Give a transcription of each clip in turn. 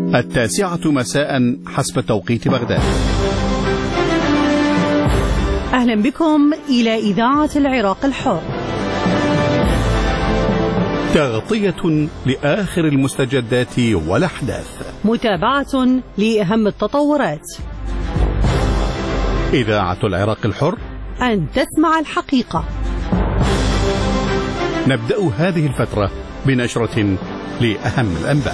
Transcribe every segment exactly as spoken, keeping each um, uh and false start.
التاسعة مساء حسب توقيت بغداد. أهلا بكم إلى إذاعة العراق الحر. تغطية لآخر المستجدات والأحداث، متابعة لأهم التطورات. إذاعة العراق الحر، أن تسمع الحقيقة. نبدأ هذه الفترة بنشرة لأهم الأنباء.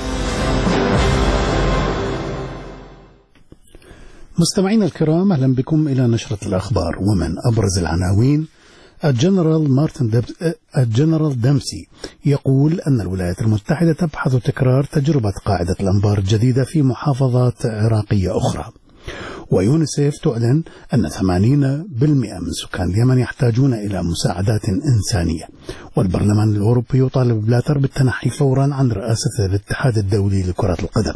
مستمعينا الكرام، أهلا بكم إلى نشرة الأخبار. ومن أبرز العناوين: الجنرال مارتن دب... الجنرال دمسي يقول أن الولايات المتحدة تبحث تكرار تجربة قاعدة الأنبار الجديدة في محافظات عراقية أخرى. ويونيسيف تعلن أن ثمانين بالمئة من سكان اليمن يحتاجون إلى مساعدات إنسانية. والبرلمان الأوروبي يطالب بلاتر بالتنحي فورا عن رئاسة الاتحاد الدولي لكرة القدم.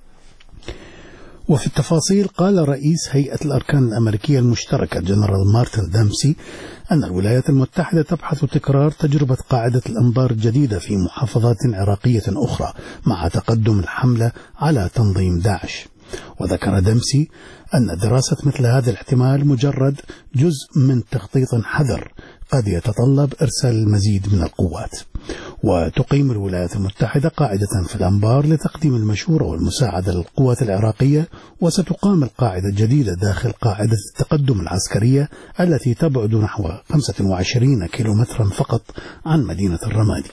وفي التفاصيل، قال رئيس هيئة الأركان الأمريكية المشتركة جنرال مارتن دمسي أن الولايات المتحدة تبحث تكرار تجربة قاعدة الأنبار الجديدة في محافظات عراقية أخرى مع تقدم الحملة على تنظيم داعش. وذكر دمسي أن دراسة مثل هذا الاحتمال مجرد جزء من تخطيط حذر قد يتطلب إرسال المزيد من القوات. وتقيم الولايات المتحدة قاعدة في الأنبار لتقديم المشورة والمساعدة للقوات العراقية، وستقام القاعدة الجديدة داخل قاعدة التقدم العسكرية التي تبعد نحو خمسة وعشرين كيلومترا فقط عن مدينة الرمادي.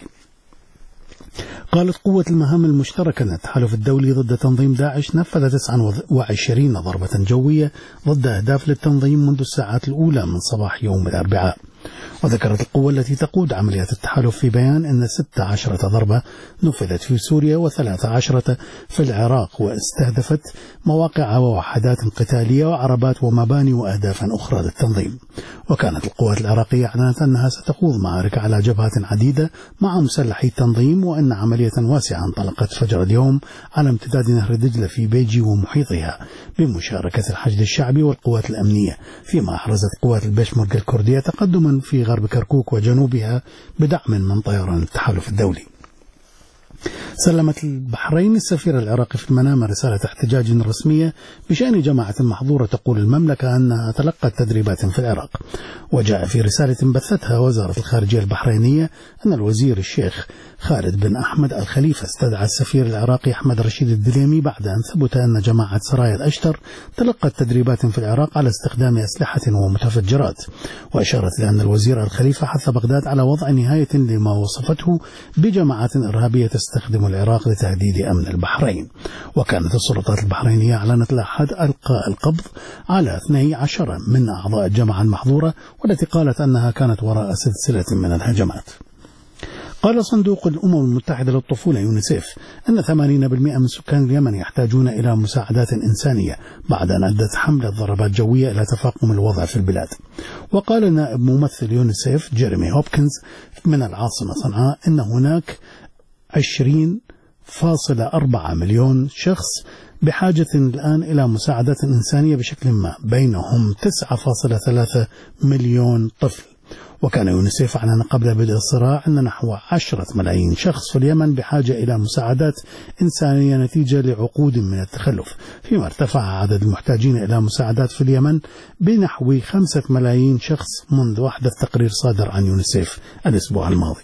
قالت قوة المهام المشتركة أن التحالف الدولي ضد تنظيم داعش نفذ تسعة وعشرين ضربة جوية ضد أهداف للتنظيم منذ الساعات الأولى من صباح يوم الأربعاء. وذكرت القوة التي تقود عمليات التحالف في بيان أن ستة عشرة ضربة نفذت في سوريا وثلاث عشرة في العراق، واستهدفت مواقع ووحدات قتالية وعربات ومباني وأهدافا أخرى للتنظيم. وكانت القوات العراقية أعلنت أنها ستخوض معارك على جبهات عديدة مع مسلحي التنظيم، وأن عملية واسعة انطلقت فجر اليوم على امتداد نهر دجلة في بيجي ومحيطها بمشاركة الحشد الشعبي والقوات الأمنية، فيما أحرزت قوات البيشمركة الكردية تقدما في غرب كركوك وجنوبها بدعم من طيران التحالف الدولي. سلمت البحرين السفير العراقي في المنامة رسالة احتجاج رسمية بشأن جماعة محظورة تقول المملكة أنها تلقت تدريبات في العراق. وجاء في رسالة بثتها وزارة الخارجية البحرينية أن الوزير الشيخ خالد بن أحمد الخليفة استدعى السفير العراقي أحمد رشيد الدليمي بعد أن ثبت أن جماعة سرايا الأشتر تلقت تدريبات في العراق على استخدام أسلحة ومتفجرات. وأشارت لأن الوزير الخليفة حث بغداد على وضع نهاية لما وصفته بجماعات إرهابية تستخدم العراق لتهديد أمن البحرين. وكانت السلطات البحرينية أعلنت الأحد إلقاء القبض على اثني عشر من أعضاء الجماعة المحظورة، والتي قالت أنها كانت وراء سلسلة من الهجمات. قال صندوق الأمم المتحدة للطفولة يونيسيف أن ثمانين بالمئة من سكان اليمن يحتاجون إلى مساعدات إنسانية بعد أن أدت حملة ضربات جوية إلى تفاقم الوضع في البلاد. وقال نائب ممثل يونيسيف جيريمي هوبكنز من العاصمة صنعاء أن هناك عشرين فاصلة أربعة مليون شخص بحاجة الآن إلى مساعدات إنسانية بشكل ما، بينهم تسعة فاصلة ثلاثة مليون طفل. وكان يونيسيف أعلن قبل بدء الصراع أن نحو عشرة ملايين شخص في اليمن بحاجة إلى مساعدات إنسانية نتيجة لعقود من التخلف، فيما ارتفع عدد المحتاجين إلى مساعدات في اليمن بنحو خمسة ملايين شخص منذ أحدث تقرير صادر عن يونيسيف الأسبوع الماضي.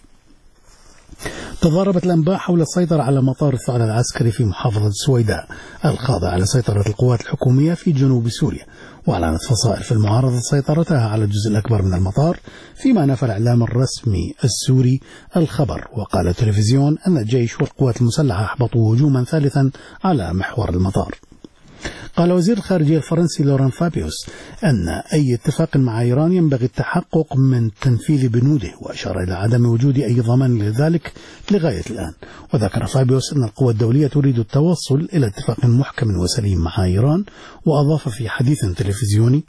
تضاربت الأنباء حول السيطرة على مطار الثأر العسكري في محافظة السويداء الخاضع لسيطرة القوات الحكومية في جنوب سوريا. وأعلنت فصائل في المعارضة سيطرتها على الجزء الأكبر من المطار، فيما نفى الإعلام الرسمي السوري الخبر. وقال التلفزيون أن الجيش والقوات المسلحة أحبطوا هجوما ثالثا على محور المطار. قال وزير الخارجية الفرنسي لوران فابيوس أن أي اتفاق مع إيران ينبغي التحقق من تنفيذ بنوده، وأشار إلى عدم وجود أي ضمان لذلك لغاية الآن. وذكر فابيوس أن القوى الدولية تريد التوصل إلى اتفاق محكم وسليم مع إيران. وأضاف في حديث تلفزيوني: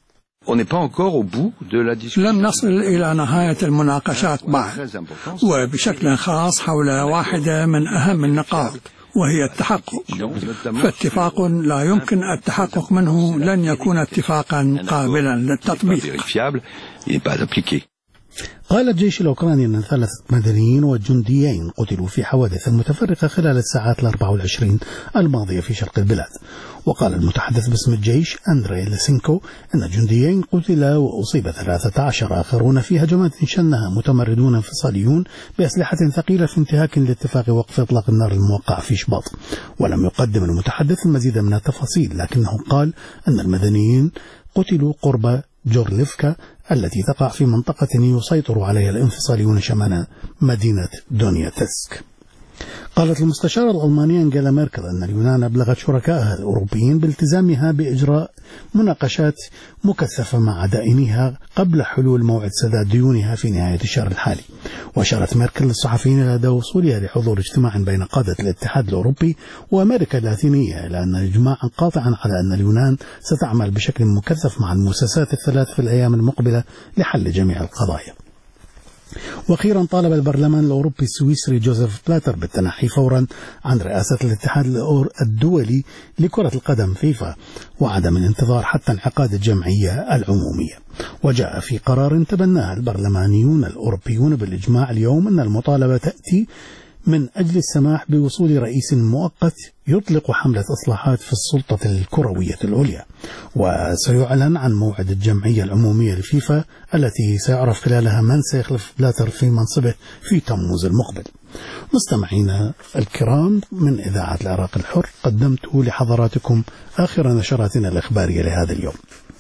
لم نصل إلى نهاية المناقشات بعد، وبشكل خاص حول واحدة من أهم النقاط وهي التحقق. فاتفاق لا يمكن التحقق منه لن يكون اتفاقا قابلا للتطبيق. قال الجيش الأوكراني أن ثلاثة مدنيين وجنديين قتلوا في حوادث متفرقة خلال الساعات الأربع والعشرين الماضية في شرق البلاد. وقال المتحدث باسم الجيش أندري ليسينكو أن جنديين قتلا وأصيب ثلاثة عشر آخرون في هجمات شنها متمردون انفصاليون بأسلحة ثقيلة في انتهاك لاتفاق وقف إطلاق النار الموقع في شباط. ولم يقدم المتحدث المزيد من التفاصيل، لكنه قال أن المدنيين قتلوا قرب جورليفكا التي تقع في منطقة يسيطر عليها الانفصاليون شمال مدينة دونيتسك. قالت المستشارة الألمانية أنجيلا ميركل أن اليونان أبلغت شركائها الأوروبيين بالتزامها بإجراء مناقشات مكثفة مع دائنيها قبل حلول موعد سداد ديونها في نهاية الشهر الحالي. وأشارت ميركل للصحفيين لدى وصولها لحضور اجتماع بين قادة الاتحاد الأوروبي وأمريكا اللاتينية إلى أن إجماعا قاطعا على أن اليونان ستعمل بشكل مكثف مع المؤسسات الثلاث في الأيام المقبلة لحل جميع القضايا. وأخيرا طالب البرلمان الأوروبي السويسري جوزيف بلاتر بالتنحي فورا عن رئاسة الاتحاد الدولي لكرة القدم فيفا وعدم الانتظار حتى انعقاد الجمعية العمومية. وجاء في قرار تبناه البرلمانيون الأوروبيون بالإجماع اليوم أن المطالبة تأتي من أجل السماح بوصول رئيس مؤقت يطلق حملة إصلاحات في السلطة الكروية العليا. وسيعلن عن موعد الجمعية العمومية لفيفا التي سيعرف خلالها من سيخلف بلاتر في منصبه في تموز المقبل. مستمعينا الكرام، من إذاعة العراق الحر قدمت لحضراتكم آخر نشراتنا الإخبارية لهذا اليوم.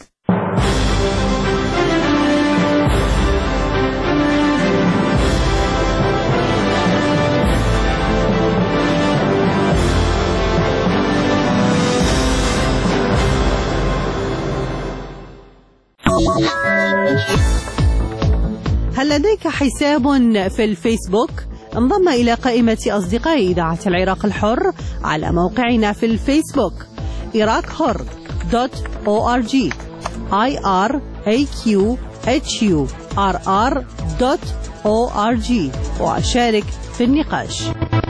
هل لديك حساب في الفيسبوك؟ انضم إلى قائمة أصدقاء إذاعة العراق الحر على موقعنا في الفيسبوك عراق حر دوت أو آر جي I R A Q H U R R دوت أو آر جي وأشارك في النقاش.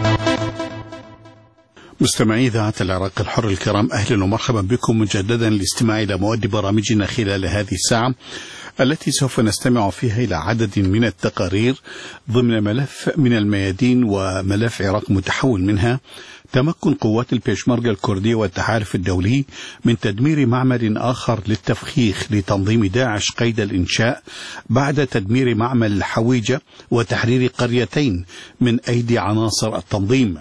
مستمعي إذاعة العراق الحر الكرام، أهلا ومرحبا بكم مجددا للاستماع إلى مواد برامجنا خلال هذه الساعة التي سوف نستمع فيها إلى عدد من التقارير ضمن ملف من الميادين وملف عراق متحول منها تمكن قوات البيشمركة الكردية والتحالف الدولي من تدمير معمل آخر للتفخيخ لتنظيم داعش قيد الإنشاء بعد تدمير معمل الحويجة وتحرير قريتين من أيدي عناصر التنظيم.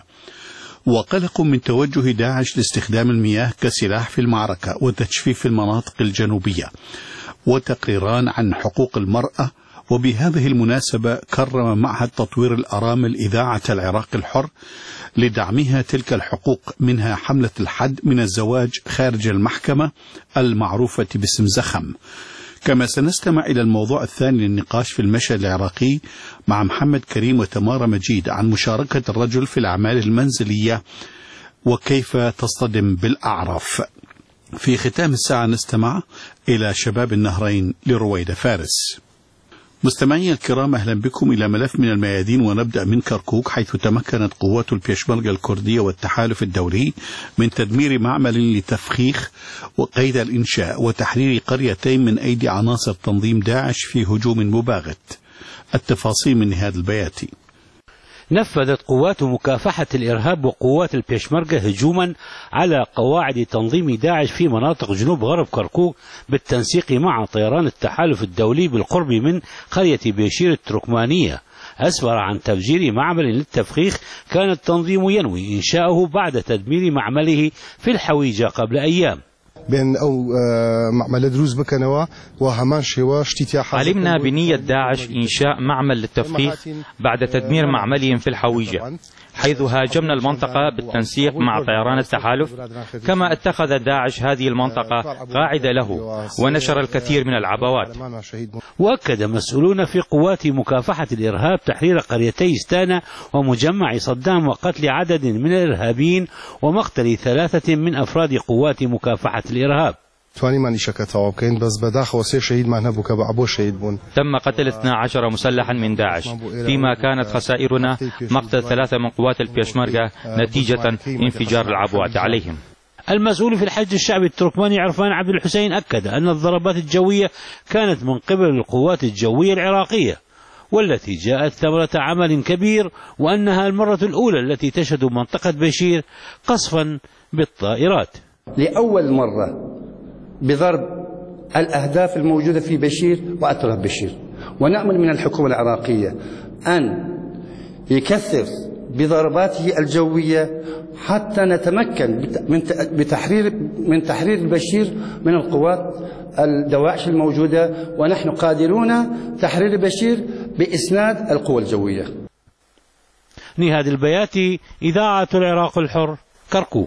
وقلق من توجه داعش لاستخدام المياه كسلاح في المعركة وتجفيف المناطق الجنوبية، وتقريران عن حقوق المرأة. وبهذه المناسبة كرم معهد تطوير الأرامل إذاعة العراق الحر لدعمها تلك الحقوق، منها حملة الحد من الزواج خارج المحكمة المعروفة باسم زخم. كما سنستمع إلى الموضوع الثاني للنقاش في المشهد العراقي مع محمد كريم وتمارا مجيد عن مشاركة الرجل في الأعمال المنزلية وكيف تصطدم بالأعراف. في ختام الساعة نستمع إلى شباب النهرين لرويدة فارس. مستمعي الكرام، أهلا بكم إلى ملف من الميادين، ونبدأ من كركوك حيث تمكنت قوات البيشمركة الكردية والتحالف الدولي من تدمير معمل لتفخيخ وقيد الإنشاء وتحرير قريتين من أيدي عناصر تنظيم داعش في هجوم مباغت. التفاصيل من نهاد البياتي. نفذت قوات مكافحة الإرهاب وقوات البيشمركة هجوما على قواعد تنظيم داعش في مناطق جنوب غرب كركوك بالتنسيق مع طيران التحالف الدولي بالقرب من قرية بيشير التركمانية، أسفر عن تفجير معمل للتفخيخ كان التنظيم ينوي إنشاؤه بعد تدمير معمله في الحويجة قبل أيام. بين أو معمل دروز بكنوا وهمان شوا اشتتاح. علمنا بنية داعش إنشاء معمل للتفخيخ بعد تدمير معملهم في الحويجة، حيث هاجمنا المنطقة بالتنسيق مع طيران التحالف، كما اتخذ داعش هذه المنطقة قاعدة له ونشر الكثير من العبوات. وأكد مسؤولون في قوات مكافحة الإرهاب تحرير قريتي ستانا ومجمع صدام وقتل عدد من الإرهابيين ومقتل ثلاثة من أفراد قوات مكافحة الإرهاب. تم قتل اثني عشر مسلحا من داعش، فيما كانت خسائرنا مقتل ثلاثة من قوات البيشمركة نتيجة انفجار العبوات عليهم. المسؤول في الحج الشعبي التركماني عرفان عبد الحسين أكد أن الضربات الجوية كانت من قبل القوات الجوية العراقية، والتي جاءت ثمرة عمل كبير، وأنها المرة الأولى التي تشهد منطقة بشير قصفا بالطائرات. لأول مرة بضرب الأهداف الموجودة في بشير وأطراف بشير، ونأمل من الحكومة العراقية أن يكثف بضرباته الجوية حتى نتمكن بتحرير من تحرير البشير من القوات الدواعش الموجودة، ونحن قادرون تحرير بشير بإسناد القوى الجوية. نهاد البياتي، إذاعة العراق الحر، كركوك.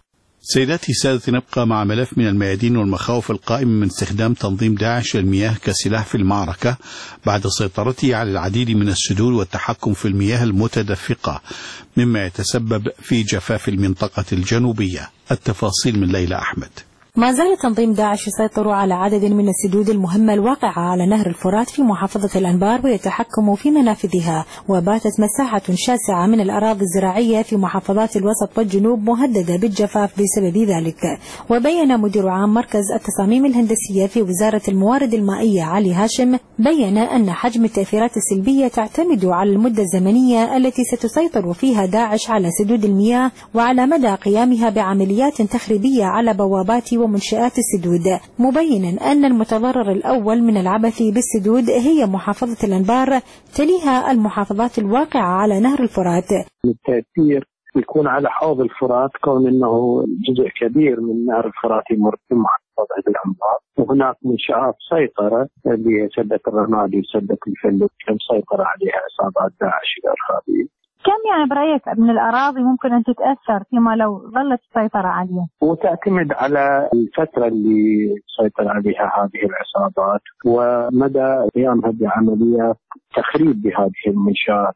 سيداتي سادتي، نبقى مع ملف من الميادين والمخاوف القائمة من استخدام تنظيم داعش المياه كسلاح في المعركة بعد سيطرته على العديد من السدود والتحكم في المياه المتدفقة، مما يتسبب في جفاف المنطقة الجنوبية. التفاصيل من ليلى أحمد. ما زال تنظيم داعش يسيطر على عدد من السدود المهمة الواقعة على نهر الفرات في محافظة الأنبار ويتحكم في منافذها، وباتت مساحة شاسعة من الأراضي الزراعية في محافظات الوسط والجنوب مهددة بالجفاف بسبب ذلك. وبين مدير عام مركز التصاميم الهندسية في وزارة الموارد المائية علي هاشم بين أن حجم التأثيرات السلبية تعتمد على المدة الزمنية التي ستسيطر فيها داعش على سدود المياه وعلى مدى قيامها بعمليات تخريبية على بوابات ومنشآت السدود، مبينا أن المتضرر الأول من العبث بالسدود هي محافظة الأنبار، تليها المحافظات الواقعة على نهر الفرات. التأثير يكون على حوض الفرات كون أنه جزء كبير من نهر الفرات يمر في محافظة الأنبار، وهناك منشآت سيطرة اللي سدة الرمادي وسدة الفلك مسيطرة عليها عصابات داعش الإرهابية. كم يعني برأيك من الأراضي ممكن أن تتأثر فيما لو ظلت السيطرة عليها؟ وتعتمد على الفترة اللي سيطر عليها هذه العصابات ومدى قيامها بعمليات تخريب بهذه المنشآت.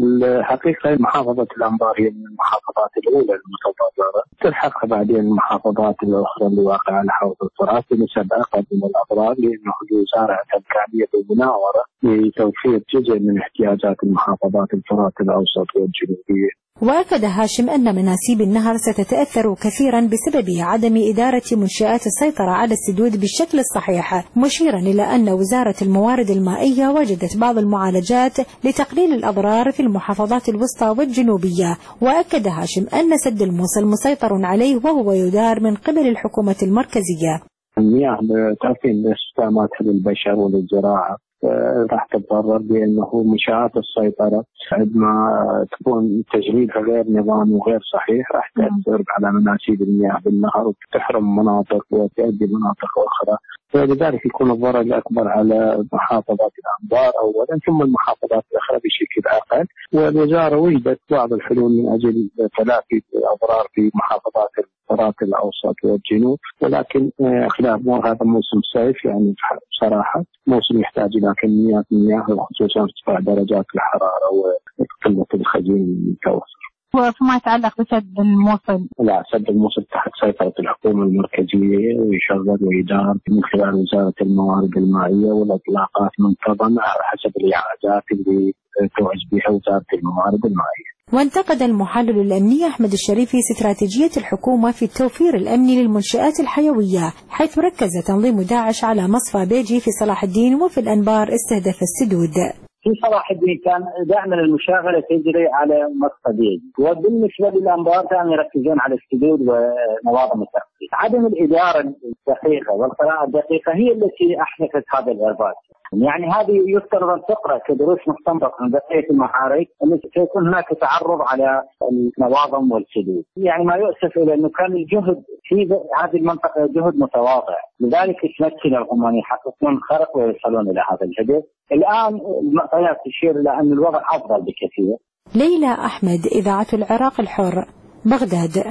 الحقيقة محافظة الأنبار هي من المحافظات الأولى المتضررة، تلحقها بعدين المحافظات الأخرى اللي واقعة على حوض الفرات بنسبة أقل من الأضرار، لأنه الوزارة عندها إمكانية بالمناورة لتوفير جزء من احتياجات المحافظات الفرات الأوسط والجنوبية. وأكد هاشم أن مناسيب النهر ستتأثر كثيرا بسبب عدم إدارة منشآت السيطرة على السدود بالشكل الصحيح، مشيرا إلى أن وزارة الموارد المائية وجدت بعض المعالجات لتقليل الأضرار في المحافظات الوسطى والجنوبية. وأكد هاشم أن سد الموصل مسيطر عليه وهو يدار من قبل الحكومة المركزية. المياه تعطي استخداماتها للبشر وللزراعة راح تتضرر بأنه منشآت السيطرة عندما تكون تشغيلها غير نظامي وغير صحيح راح تأثر على مناسيب المياه بالنهر وتحرم مناطق وتؤدي مناطق أخرى، فلذلك يكون الضرر الأكبر على محافظات الأنبار أولا ثم المحافظات الأخرى بشكل أقل. والوزارة وجدت بعض الحلول من أجل تلافي الأضرار في محافظات الفرات الأوسط والجنوب، ولكن خلال هذا موسم الصيف يعني بصراحة موسم يحتاج إلى كميات مياه وخصوصا ارتفاع درجات الحرارة وقلة الخزين المتوفر. وفيما يتعلق بسد الموصل، لا سد الموصل تحت سيطرة الحكومة المركزية ويشغل ويدار من خلال وزارة الموارد المائية والإطلاقات منتظمة على حسب الإعادات اللي توعز بها وزارة الموارد المائية. وانتقد المحلل الأمني أحمد الشريفي استراتيجية الحكومة في التوفير الأمني للمنشآت الحيوية، حيث ركز تنظيم داعش على مصفى بيجي في صلاح الدين وفي الأنبار استهدف السدود. في صلاح الدين كان دائما المشاغله تجري على مصفى بيجي، وبالنسبه للانبار كانوا يركزون على السدود ونواظم التأخير. عدم الاداره الدقيقه والقراءه الدقيقه هي التي احدثت هذا الارباك. يعني هذه يفترض ان تقرا كدروس مستنبطه من بقيه المحارك التي سيكون هناك تعرض على النواظم والسدود. يعني ما يؤسف الى انه كان الجهد في هذه المنطقه جهد متواضع، لذلك تمكن العمان يحققون خرق ويصلون الى هذا الهدف. الان المعطيات تشير الى ان الوضع افضل بكثير. ليلى احمد، اذاعه العراق الحر، بغداد.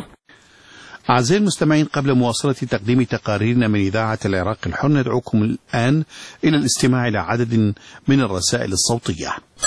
أعزائي المستمعين، قبل مواصلة تقديم تقاريرنا من إذاعة العراق الحر ندعوكم الآن إلى الاستماع إلى عدد من الرسائل الصوتية.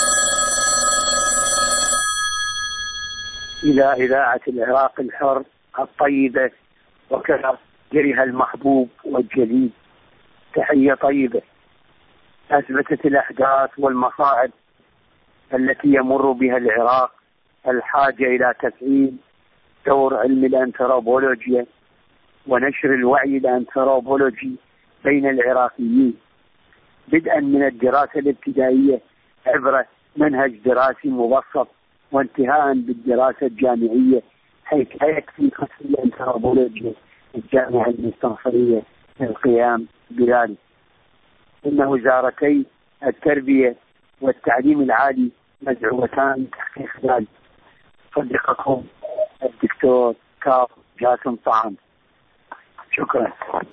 إلى إذاعة العراق الحر الطيبة وكذا جريها المحبوب والجليل، تحية طيبة. أثبتت الأحداث والمصاعب التي يمر بها العراق الحاجة إلى تفعيل دور علم الأنثروبولوجيا ونشر الوعي الأنثروبولوجي بين العراقيين، بدءا من الدراسة الابتدائية عبر منهج دراسي مبسط، وانتهاء بالدراسة الجامعية، حيث لا يكفي قسم الأنثروبولوجيا الجامعة المستنصرية للقيام بذلك. إن وزارتي التربية والتعليم العالي مدعوتان لتحقيق ذلك. صديقكم الدكتور كاظم جاسم طعن. شكرا.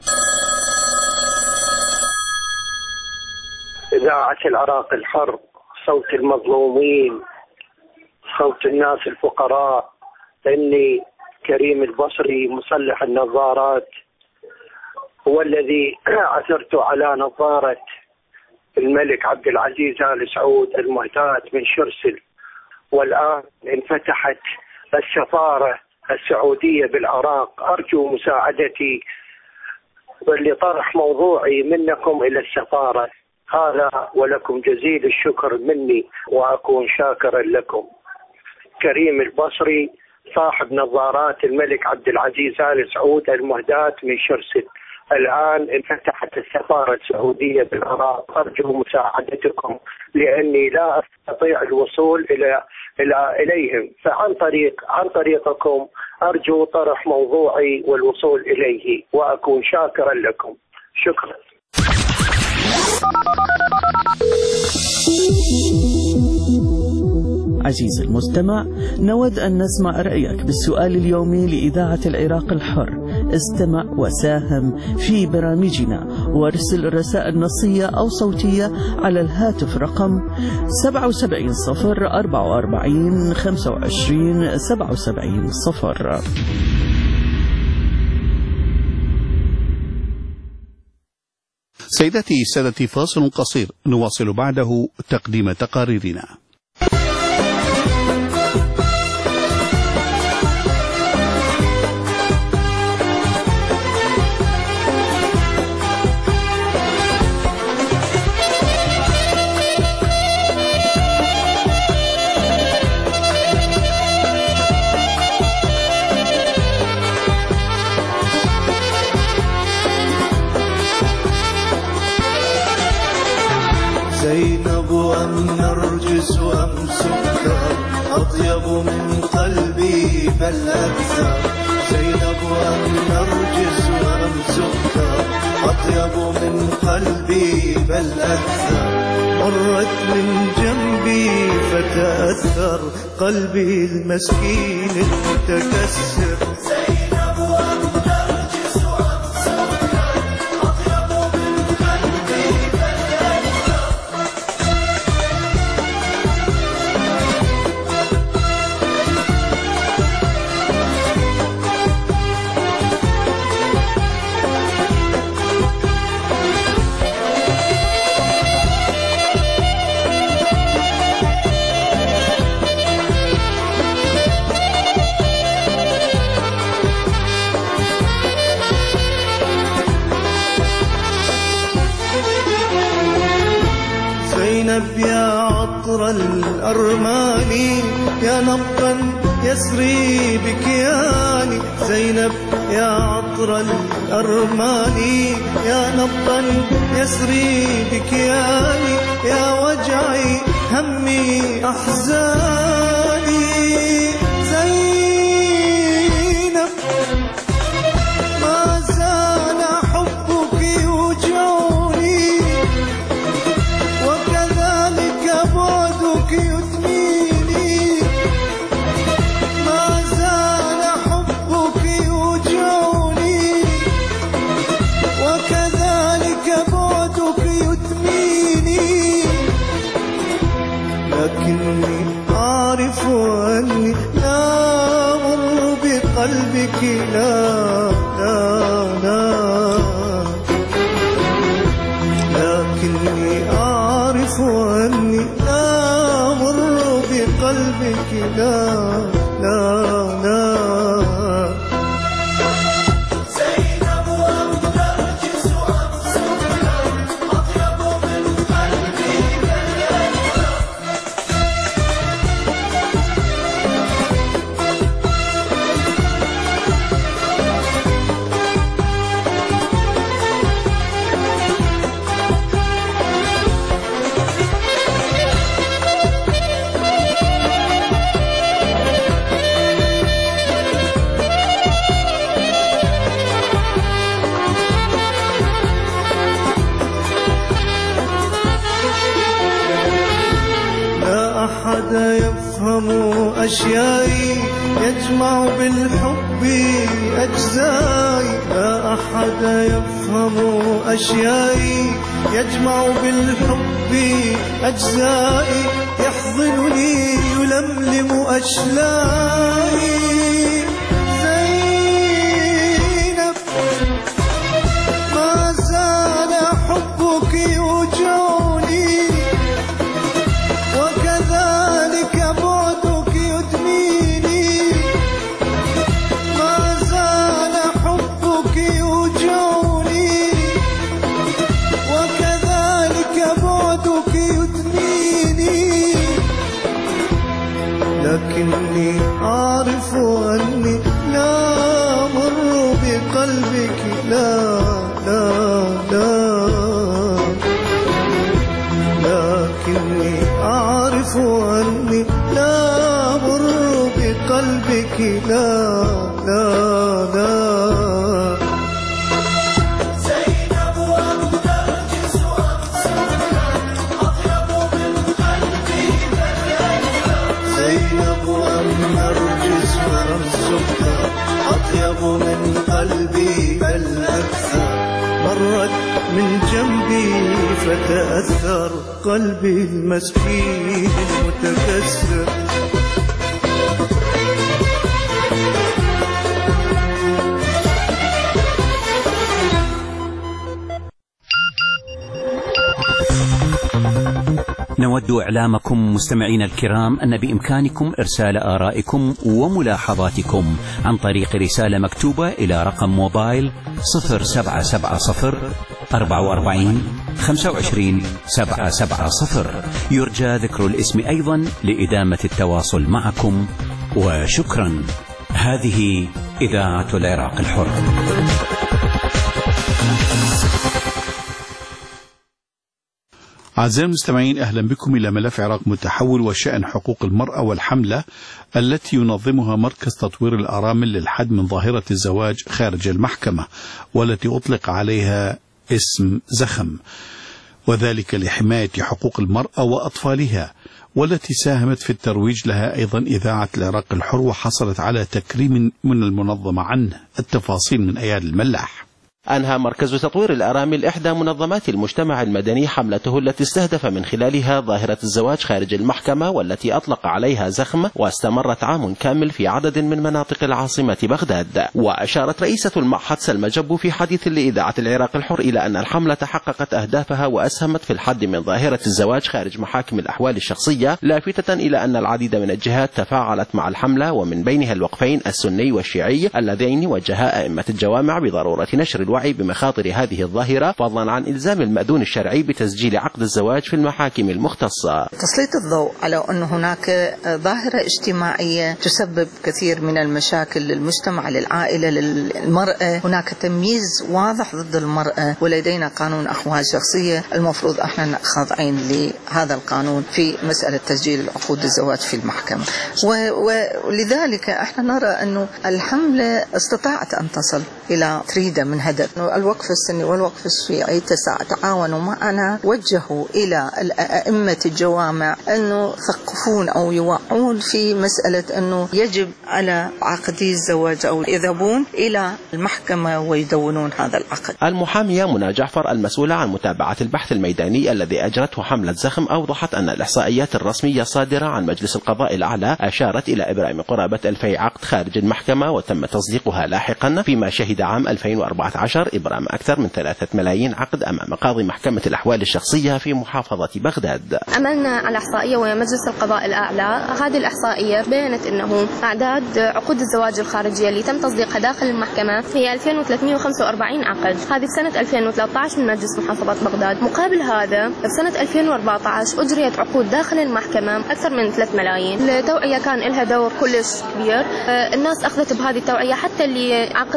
إذاعة العراق الحر، صوت المظلومين، صوت الناس الفقراء. إني كريم البصري مصلح النظارات، هو الذي عثرت على نظارة الملك عبد العزيز آل سعود المهداة من شرسل، والآن انفتحت السفارة السعودية بالعراق. أرجو مساعدتي لطرح موضوعي منكم إلى السفارة. هذا ولكم جزيل الشكر مني وأكون شاكرا لكم. كريم البصري، صاحب نظارات الملك عبد العزيز آل سعود المهداة من شرسل. الآن انفتحت السفارة السعودية بالعراق. أرجو مساعدتكم لأني لا أستطيع الوصول إلى إلى إليهم، فعن طريق عن طريقكم أرجو طرح موضوعي والوصول إليه وأكون شاكرا لكم. شكرا. عزيزي المستمع، نود أن نسمع رأيك بالسؤال اليومي لإذاعة العراق الحر. استمع وساهم في برامجنا وارسل رسائل نصية أو صوتية على الهاتف رقم سبعة سبعة صفر أربعة أربعين خمسة وعشرين سبعة وسبعين صفر. سيداتي سادتي، فاصل قصير نواصل بعده تقديم تقاريرنا. زينب أم نرجس أم سكر، أطيب من قلبي بل أكثر. زينب أم نرجس أم سكر، أطيب من قلبي بل أكثر. مرت من جنبي فتأثر قلبي المسكين المتكسر. زينب أم نرجس أم سكر، أطيب من قلبي بل أكثر. زينب يا عطر الأرماني، يا نبضا يسري بكياني. زينب يا عطر الأرماني، يا نبضا يسري بكياني. يا وجعي همي أحزاني. زينب ما زال حبك يوجعني، وكذلك بعدك يدنيني. ما زال حبك يوجعني، وكذلك بعدك يدنيني. لكني أعرف أني لا أمر بقلبك، لا لا لا. لكني أعرف أني لا أمر بقلبك، لا لا لا. زينب أم نرجس أم سكر، أطيب من قلبي بل أكثر. أشيائي يجمع بالحب أجزائي لا أحد يفهم أشيائي يجمع بالحب أجزائي يحضنني يلملم أشلائي زينب ما زال حبك يوجعني وكذلك بعدك يدنيني ما زال حبك يوجعني وكذلك بعدك يدنيني لكني أعرف أني لا أمر بقلبك لا لا لا لكني أعرف أني لا أمر بقلبك لا لا لا زينب والنرجس أطيب من قلبي زينب والنرجس والسكر أطيب من قلبي بل أكثر مرت من جنبي فتأثر قلبي المسكين المتكسر نود إعلامكم مستمعينا الكرام أن بإمكانكم إرسال آرائكم وملاحظاتكم عن طريق رسالة مكتوبة إلى رقم موبايل صفر سبعة سبعة صفر أربعة وأربعين خمسة وعشرين سبعة سبعة صفر. يرجى ذكر الاسم أيضا لإدامة التواصل معكم، وشكرا. هذه إذاعة العراق الحر. أعزائي المستمعين، أهلا بكم إلى ملف عراق متحول وشأن حقوق المرأة والحملة التي ينظمها مركز تطوير الأرامل للحد من ظاهرة الزواج خارج المحكمة، والتي أطلق عليها اسم زخم، وذلك لحماية حقوق المرأة وأطفالها، والتي ساهمت في الترويج لها أيضا إذاعة العراق الحر وحصلت على تكريم من المنظمة عنه. التفاصيل من أياد الملاح. أنهى مركز تطوير الأرامل إحدى منظمات المجتمع المدني حملته التي استهدف من خلالها ظاهرة الزواج خارج المحكمة، والتي أطلق عليها زخم، واستمرت عام كامل في عدد من مناطق العاصمة بغداد. وأشارت رئيسة المعهد سلمى جبو في حديث لإذاعة العراق الحر إلى أن الحملة حققت أهدافها وأسهمت في الحد من ظاهرة الزواج خارج محاكم الأحوال الشخصية، لافتة إلى أن العديد من الجهات تفاعلت مع الحملة، ومن بينها الوقفين السني والشيعي اللذين وجها أئمة الجوامع بضرورة نشر الوعي بمخاطر هذه الظاهرة، فضلا عن إلزام المأذون الشرعي بتسجيل عقد الزواج في المحاكم المختصة. تسليط الضوء على أن هناك ظاهرة اجتماعية تسبب كثير من المشاكل للمجتمع، للعائلة، للمرأة. هناك تمييز واضح ضد المرأة، ولدينا قانون أحوال شخصية المفروض احنا خاضعين لهذا القانون في مسألة تسجيل عقود الزواج في المحكمة. ولذلك احنا نرى أنه الحملة استطاعت أن تصل إلى تريدة من هدف. الوقف السني والوقف الشيعي تعاونوا معنا، وجهوا إلى أئمة الجوامع أنه يثقفون أو يوعون في مسألة أنه يجب على عقدي الزواج أو يذهبون إلى المحكمة ويدونون هذا العقد. المحامية منى جعفر المسؤولة عن متابعة البحث الميداني الذي أجرته حملة زخم أوضحت أن الإحصائيات الرسمية الصادرة عن مجلس القضاء الأعلى أشارت إلى إبرام قرابة ألفي عقد خارج المحكمة، وتم تصديقها لاحقا، فيما شهد عام ألفين وأربعة عشر إبرام أكثر من ثلاثة ملايين عقد أمام قاضي محكمة الأحوال الشخصية في محافظة بغداد. عملنا على إحصائية ويا مجلس القضاء الأعلى. هذه الإحصائية بينت أنه أعداد عقود الزواج الخارجية اللي تم تصديقها داخل المحكمة هي ألفين وثلاثمئة وخمسة وأربعين عقد، هذه في سنة ألفين وثلاثة عشر من مجلس محافظة بغداد. مقابل هذا في سنة ألفين وأربعة عشر أجريت عقود داخل المحكمة أكثر من ثلاثة ملايين. التوعية كان لها دور كلش كبير، الناس أخذت بهذه التوعية، حتى اللي عقد زواج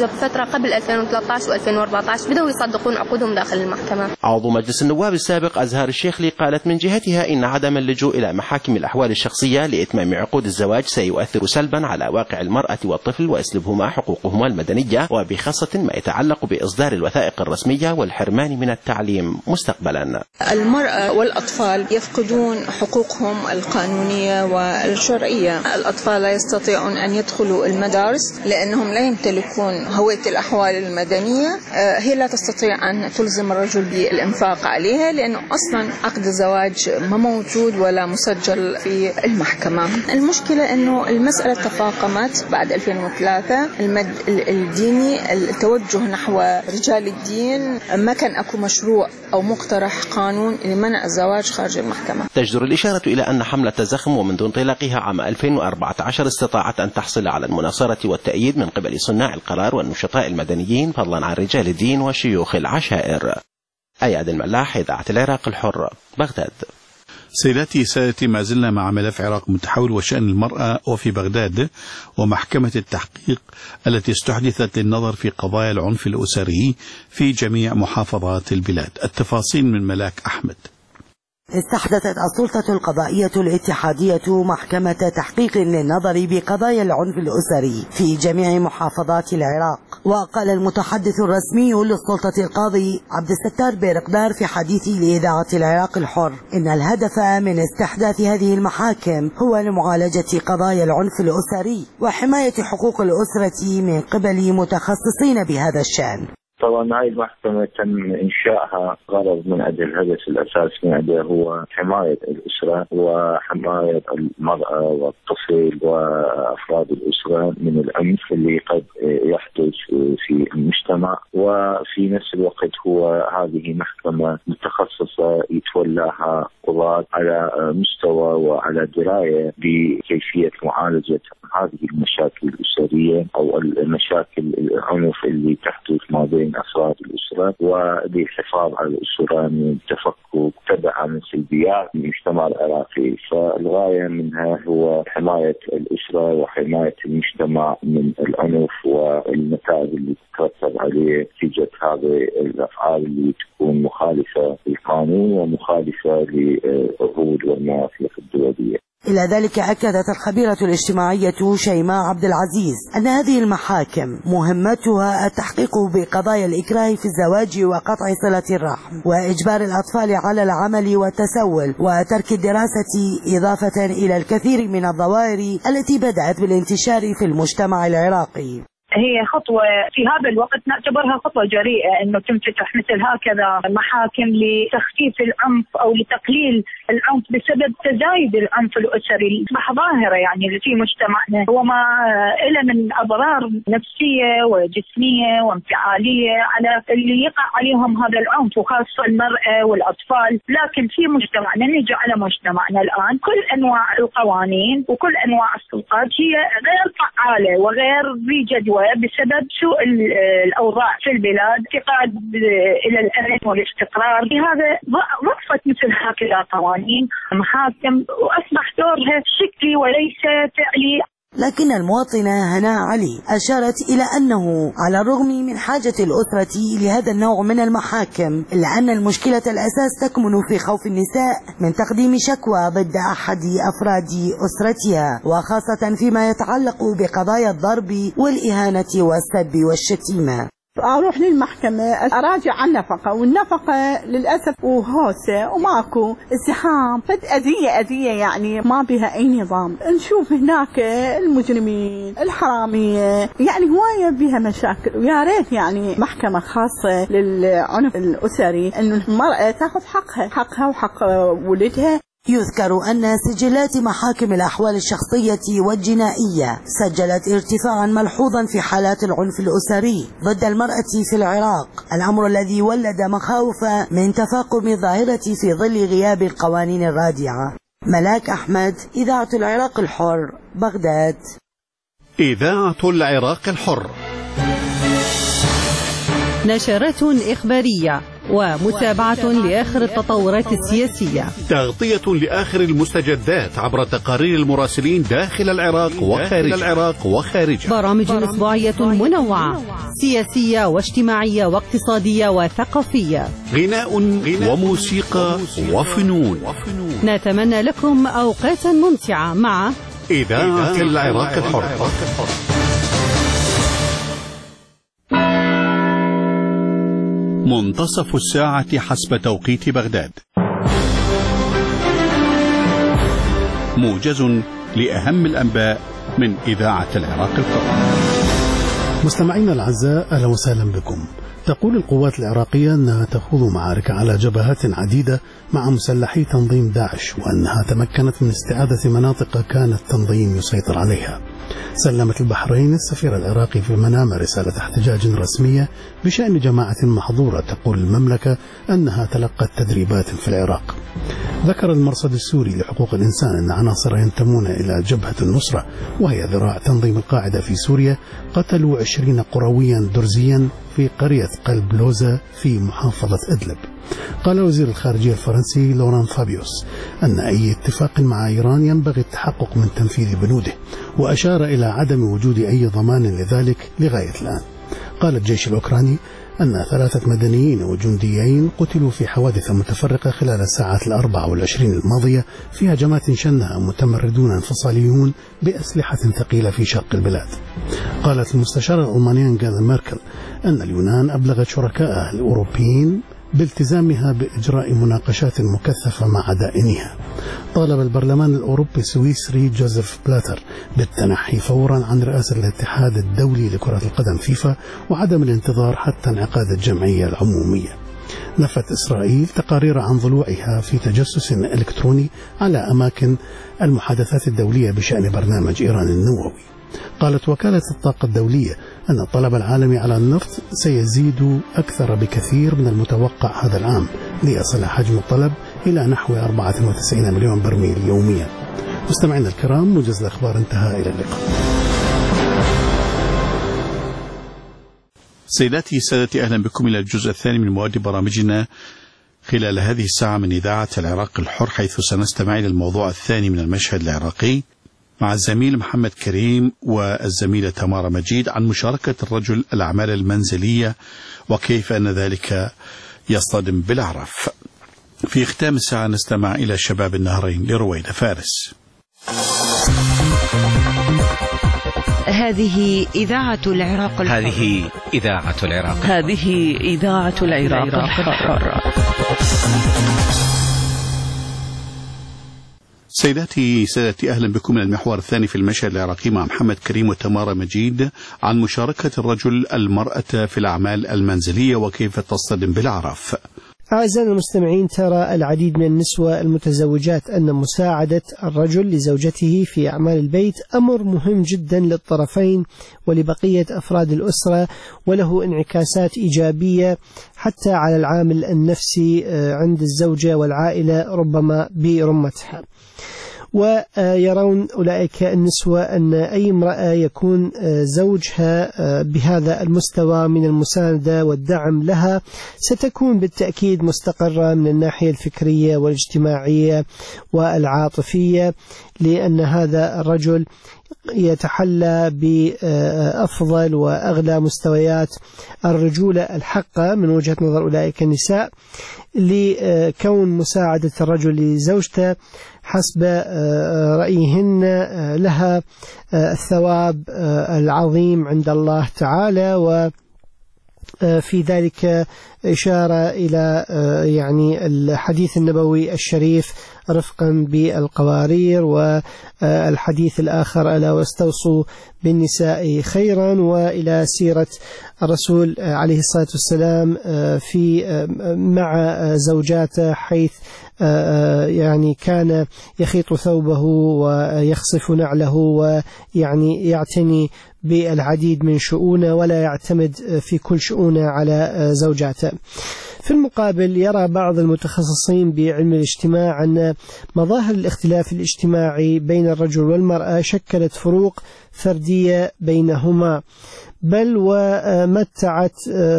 متزوجة بفترة قبل ألفين وثلاثة عشر وألفين وأربعة عشر بدأوا يصدقون عقودهم داخل المحكمة. عضو مجلس النواب السابق أزهار الشيخلي قالت من جهتها إن عدم اللجوء إلى محاكم الأحوال الشخصية لإتمام عقود الزواج سيؤثر سلبا على واقع المرأة والطفل ويسلبهما حقوقهما المدنية، وبخاصة ما يتعلق بإصدار الوثائق الرسمية والحرمان من التعليم مستقبلا. المرأة والأطفال يفقدون حقوقهم القانونية والشرعية. الأطفال لا يستطيعون أن يدخلوا المدارس لأنهم لا يمتلكون هوية الأحوال المدنية. هي لا تستطيع أن تلزم الرجل بالإنفاق عليها لأنه أصلا عقد الزواج ما موجود ولا مسجل في المحكمة. المشكلة أنه المسألة تفاقمت بعد ألفين وثلاثة. المد الديني التوجه نحو رجال الدين ما كان أكو مشروع أو مقترح قانون لمنع الزواج خارج المحكمة. تجدر الإشارة إلى أن حملة زخم ومنذ انطلاقها عام ألفين وأربعة عشر استطاعت أن تحصل على المناصرة والتأييد من قبل صناع القرار والنشطاء المدنيين فضلا عن رجال الدين وشيوخ العشائر. أياد الملاح، إذاعة العراق الحر، بغداد. سيداتي سادتي، ما زلنا مع ملف عراق متحول وشأن المرأة وفي بغداد ومحكمة التحقيق التي استحدثت للنظر في قضايا العنف الأسري في جميع محافظات البلاد. التفاصيل من ملاك أحمد. استحدثت السلطة القضائية الاتحادية محكمة تحقيق للنظر بقضايا العنف الأسري في جميع محافظات العراق. وقال المتحدث الرسمي للسلطة القاضي عبد الستار بيرقدار في حديثه لإذاعة العراق الحر إن الهدف من استحداث هذه المحاكم هو لمعالجة قضايا العنف الأسري وحماية حقوق الأسرة من قبل متخصصين بهذا الشأن. طبعا هاي المحكمة تم إنشائها غرض من أجل الهدف الأساسي من أجل هو حماية الأسرة وحماية المرأة والطفل وأفراد الأسرة من العنف اللي قد يحدث في المجتمع. وفي نفس الوقت هو هذه محكمة متخصصة يتولاها قضاة على مستوى وعلى دراية بكيفية معالجة هذه المشاكل الأسرية أو المشاكل العنف اللي تحدث ما بين أفراد الأسرة وبالحفاظ على الأسرة من تفكك تبع من سلبيات المجتمع العراقي. فالغاية منها هو حماية الأسرة وحماية المجتمع من العنف والنتائج اللي تترتب عليه نتيجة هذه الأفعال اللي تكون مخالفة للقانون ومخالفة للعهود والمواثيق الدولية. إلى ذلك أكدت الخبيرة الاجتماعية شيماء عبد العزيز أن هذه المحاكم مهمتها التحقيق بقضايا الإكراه في الزواج وقطع صلة الرحم وإجبار الأطفال على العمل والتسول وترك الدراسة، إضافة إلى الكثير من الظواهر التي بدأت بالانتشار في المجتمع العراقي. هي خطوة في هذا الوقت نعتبرها خطوة جريئة أنه تنفتح مثل هكذا محاكم لتخفيف العنف أو لتقليل العنف بسبب تزايد العنف الأسري اللي أصبح ظاهرة يعني في مجتمعنا وما إلى من أضرار نفسية وجسمية وانفعالية على اللي يقع عليهم هذا العنف وخاصة المرأة والأطفال. لكن في مجتمعنا نجي على مجتمعنا الآن كل أنواع القوانين وكل أنواع السلطات هي غير فعالة وغير ذي جدوى بسبب سوء الأوضاع في البلاد، افتقاد إلى الأمن والاستقرار. هذا ضعفت مثل هكذا قوانين محاكم وأصبح دورها شكلي وليس فعلي. لكن المواطنة هناء علي أشارت إلى أنه على الرغم من حاجة الأسرة لهذا النوع من المحاكم إلا أن المشكلة الأساس تكمن في خوف النساء من تقديم شكوى ضد أحد أفراد أسرتها وخاصة فيما يتعلق بقضايا الضرب والإهانة والسب والشتيمة. أروح للمحكمة أراجع عن نفقة والنفقة للأسف وهوسة وماكو ازدحام فد أذية أذية يعني ما بها أي نظام. نشوف هناك المجرمين الحرامية يعني هواية بها مشاكل ويا ريت يعني محكمة خاصة للعنف الأسري إنه المرأة تأخذ حقها حقها وحق ولدها. يذكر أن سجلات محاكم الأحوال الشخصية والجنائية سجلت ارتفاعا ملحوظا في حالات العنف الأسري ضد المرأة في العراق، الأمر الذي ولد مخاوف من تفاقم الظاهرة في ظل غياب القوانين الرادعة. ملاك أحمد، إذاعة العراق الحر، بغداد. إذاعة العراق الحر، نشرة إخبارية ومتابعة لآخر التطورات السياسية، تغطية لآخر المستجدات عبر تقارير المراسلين داخل العراق وخارج العراق وخارجه، برامج أسبوعية منوعة سياسية واجتماعية واقتصادية وثقافية، غناء, غناء وموسيقى وفنون. نتمنى لكم أوقاتا ممتعة مع إذاعة العراق الحر. منتصف الساعة حسب توقيت بغداد. موجز لأهم الأنباء من إذاعة العراق الحر. مستمعينا الأعزاء، أهلا وسهلا بكم. تقول القوات العراقية أنها تخوض معارك على جبهات عديدة مع مسلحي تنظيم داعش، وأنها تمكنت من استعادة مناطق كان التنظيم يسيطر عليها. سلمت البحرين السفير العراقي في المنامة رسالة احتجاج رسمية بشأن جماعة محظورة تقول المملكة أنها تلقت تدريبات في العراق. ذكر المرصد السوري لحقوق الإنسان أن عناصر ينتمون إلى جبهة النصرة، وهي ذراع تنظيم القاعدة في سوريا، قتلوا عشرين قرويا درزيا في قرية قلب لوزة في محافظة إدلب. قال وزير الخارجية الفرنسي لوران فابيوس أن أي اتفاق مع إيران ينبغي التحقق من تنفيذ بنوده، وأشار إلى عدم وجود أي ضمان لذلك لغاية الآن. قال الجيش الأوكراني أن ثلاثة مدنيين وجنديين قتلوا في حوادث متفرقة خلال الساعات الأربع والعشرين الماضية في هجمات شنها متمردون انفصاليون بأسلحة ثقيلة في شرق البلاد. قالت المستشارة الألمانية أنجيلا ميركل أن اليونان أبلغت شركائها الأوروبيين بالتزامها بإجراء مناقشات مكثفة مع دائنيها. طالب البرلمان الأوروبي السويسري جوزيف بلاتر بالتنحي فورا عن رئاسة الاتحاد الدولي لكرة القدم فيفا وعدم الانتظار حتى انعقاد الجمعية العمومية. نفت إسرائيل تقارير عن ضلوعها في تجسس إلكتروني على أماكن المحادثات الدولية بشأن برنامج إيران النووي. قالت وكالة الطاقة الدولية أن الطلب العالمي على النفط سيزيد أكثر بكثير من المتوقع هذا العام، ليصل حجم الطلب إلى نحو أربعة وتسعين مليون برميل يوميا. مستمعينا الكرام، موجز الأخبار انتهى، إلى اللقاء. سيداتي سادتي، أهلا بكم إلى الجزء الثاني من مواد برامجنا خلال هذه الساعة من إذاعة العراق الحر، حيث سنستمع إلى الموضوع الثاني من المشهد العراقي مع الزميل محمد كريم والزميلة تمارا مجيد عن مشاركة الرجل الأعمال المنزلية وكيف أن ذلك يصطدم بالعرف. في ختام الساعة نستمع إلى شباب النهرين لرويدة فارس. هذه إذاعة العراق الحر. هذه إذاعة العراق. هذه إذاعة العراق الحر. سيداتي سادتي، أهلا بكم من المحور الثاني في المشهد العراقي مع محمد كريم وتمارا مجيد عن مشاركة الرجل المرأة في الأعمال المنزلية وكيف تصطدم بالعرف. أعزائنا المستمعين، ترى العديد من النسوة المتزوجات أن مساعدة الرجل لزوجته في أعمال البيت أمر مهم جدا للطرفين ولبقية أفراد الأسرة، وله انعكاسات إيجابية حتى على العامل النفسي عند الزوجة والعائلة ربما برمتها. ويرون أولئك النسوة أن أي امرأة يكون زوجها بهذا المستوى من المساندة والدعم لها ستكون بالتأكيد مستقرة من الناحية الفكرية والاجتماعية والعاطفية، لأن هذا الرجل يتحلى بأفضل وأغلى مستويات الرجولة الحقة من وجهة نظر أولئك النساء، لكون مساعدة الرجل لزوجته حسب رأيهن لها الثواب العظيم عند الله تعالى. و في ذلك إشارة إلى يعني الحديث النبوي الشريف رفقا بالقوارير، والحديث الآخر ألا واستوصوا بالنساء خيرا، وإلى سيرة الرسول عليه الصلاة والسلام في مع زوجاته، حيث يعني كان يخيط ثوبه ويخصف نعله ويعني يعتني بالعديد من شؤونه ولا يعتمد في كل شؤونه على زوجاته. في المقابل يرى بعض المتخصصين بعلم الاجتماع أن مظاهر الاختلاف الاجتماعي بين الرجل والمرأة شكلت فروق فردية بينهما، بل ومتعت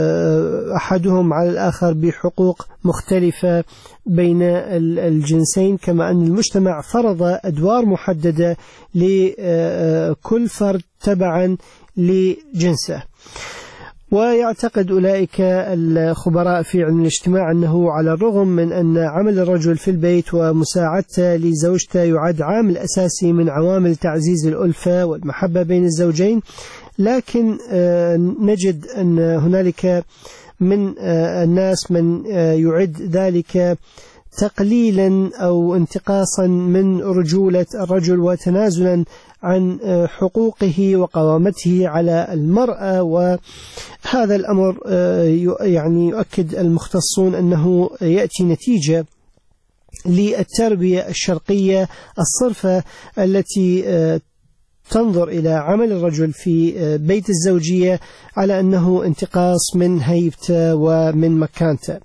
أحدهم على الآخر بحقوق مختلفة بين الجنسين، كما أن المجتمع فرض أدوار محددة لكل فرد تبعا لجنسه. ويعتقد أولئك الخبراء في علم الاجتماع أنه على الرغم من أن عمل الرجل في البيت ومساعدته لزوجته يعد عامل أساسي من عوامل تعزيز الألفة والمحبة بين الزوجين، لكن نجد أن هنالك من الناس من يعد ذلك تقليلا أو انتقاصا من رجولة الرجل وتنازلا عن حقوقه وقوامته على المرأة. وهذا الأمر يعني يؤكد المختصون أنه يأتي نتيجة للتربية الشرقية الصرفة التي تنظر إلى عمل الرجل في بيت الزوجية على أنه انتقاص من هيبته ومن مكانته.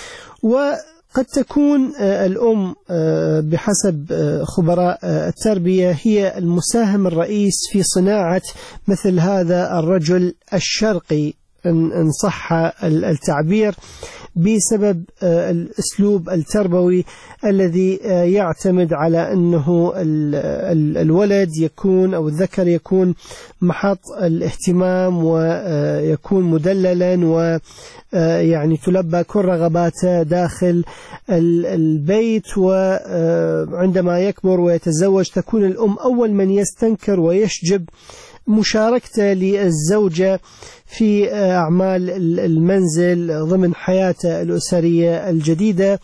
وقد تكون الأم بحسب خبراء التربية هي المساهم الرئيس في صناعة مثل هذا الرجل الشرقي إن صح التعبير، بسبب الأسلوب التربوي الذي يعتمد على أنه الولد يكون أو الذكر يكون محط الاهتمام ويكون مدللا ويعني تلبى كل رغباته داخل البيت، وعندما يكبر ويتزوج تكون الأم أول من يستنكر ويشجب مشاركته للزوجة في أعمال المنزل ضمن حياته الأسرية الجديدة،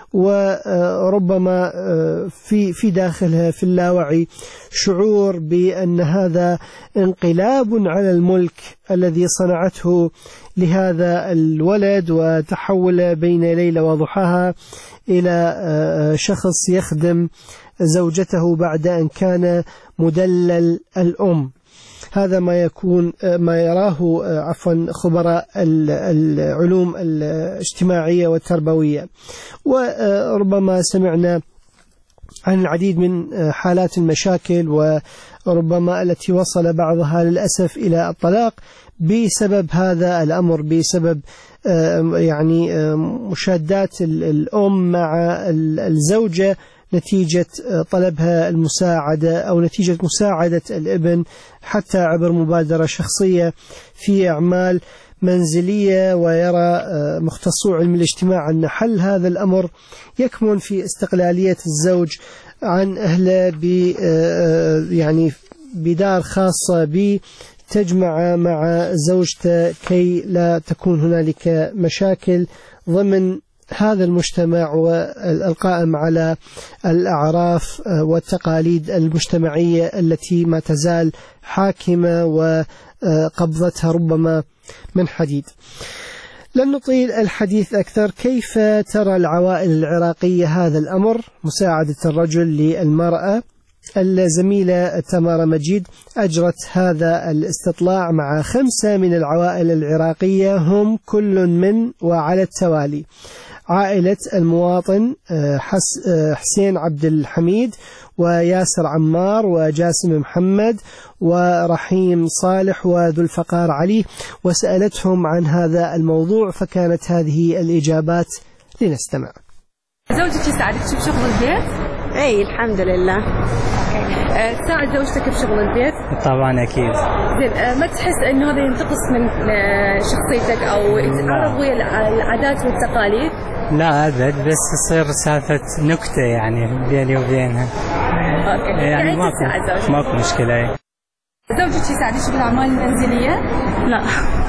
وربما في في داخلها في اللاوعي شعور بأن هذا انقلاب على الملك الذي صنعته لهذا الولد، وتحول بين ليلة وضحاها إلى شخص يخدم زوجته بعد أن كان مدلل الأم. هذا ما يكون ما يراه عفوا خبراء العلوم الاجتماعية والتربوية. وربما سمعنا عن العديد من حالات المشاكل وربما التي وصل بعضها للأسف إلى الطلاق بسبب هذا الأمر، بسبب يعني مشادات الأم مع الزوجة نتيجة طلبها المساعدة أو نتيجة مساعدة الابن حتى عبر مبادرة شخصية في أعمال منزلية. ويرى مختصو علم الاجتماع أن حل هذا الأمر يكمن في استقلالية الزوج عن أهله ب يعني بدار خاصة به تجمع مع زوجته كي لا تكون هنالك مشاكل ضمن هذا المجتمع والقائم على الأعراف والتقاليد المجتمعية التي ما تزال حاكمة وقبضتها ربما من حديد. لن نطيل الحديث أكثر. كيف ترى العوائل العراقية هذا الأمر، مساعدة الرجل للمرأة؟ الزميلة تمارا مجيد أجرت هذا الاستطلاع مع خمسة من العوائل العراقية، هم كل من وعلى التوالي: عائلة المواطن حسين عبد الحميد وياسر عمار وجاسم محمد ورحيم صالح وذو الفقار علي، وسألتهم عن هذا الموضوع فكانت هذه الإجابات. لنستمع. زوجك يساعدك بشغل البيت؟ اي الحمد لله. أه تساعد زوجتك بشغل البيت؟ طبعا اكيد. زين، أه ما تحس انه هذا ينتقص من شخصيتك او يتعارض ويا العادات والتقاليد؟ لا ابد، بس تصير سالفه نكته يعني بيني وبينها. اوكي. يعني, يعني ماكو ماكو مشكله. زوجك يساعدك بالاعمال المنزليه؟ لا.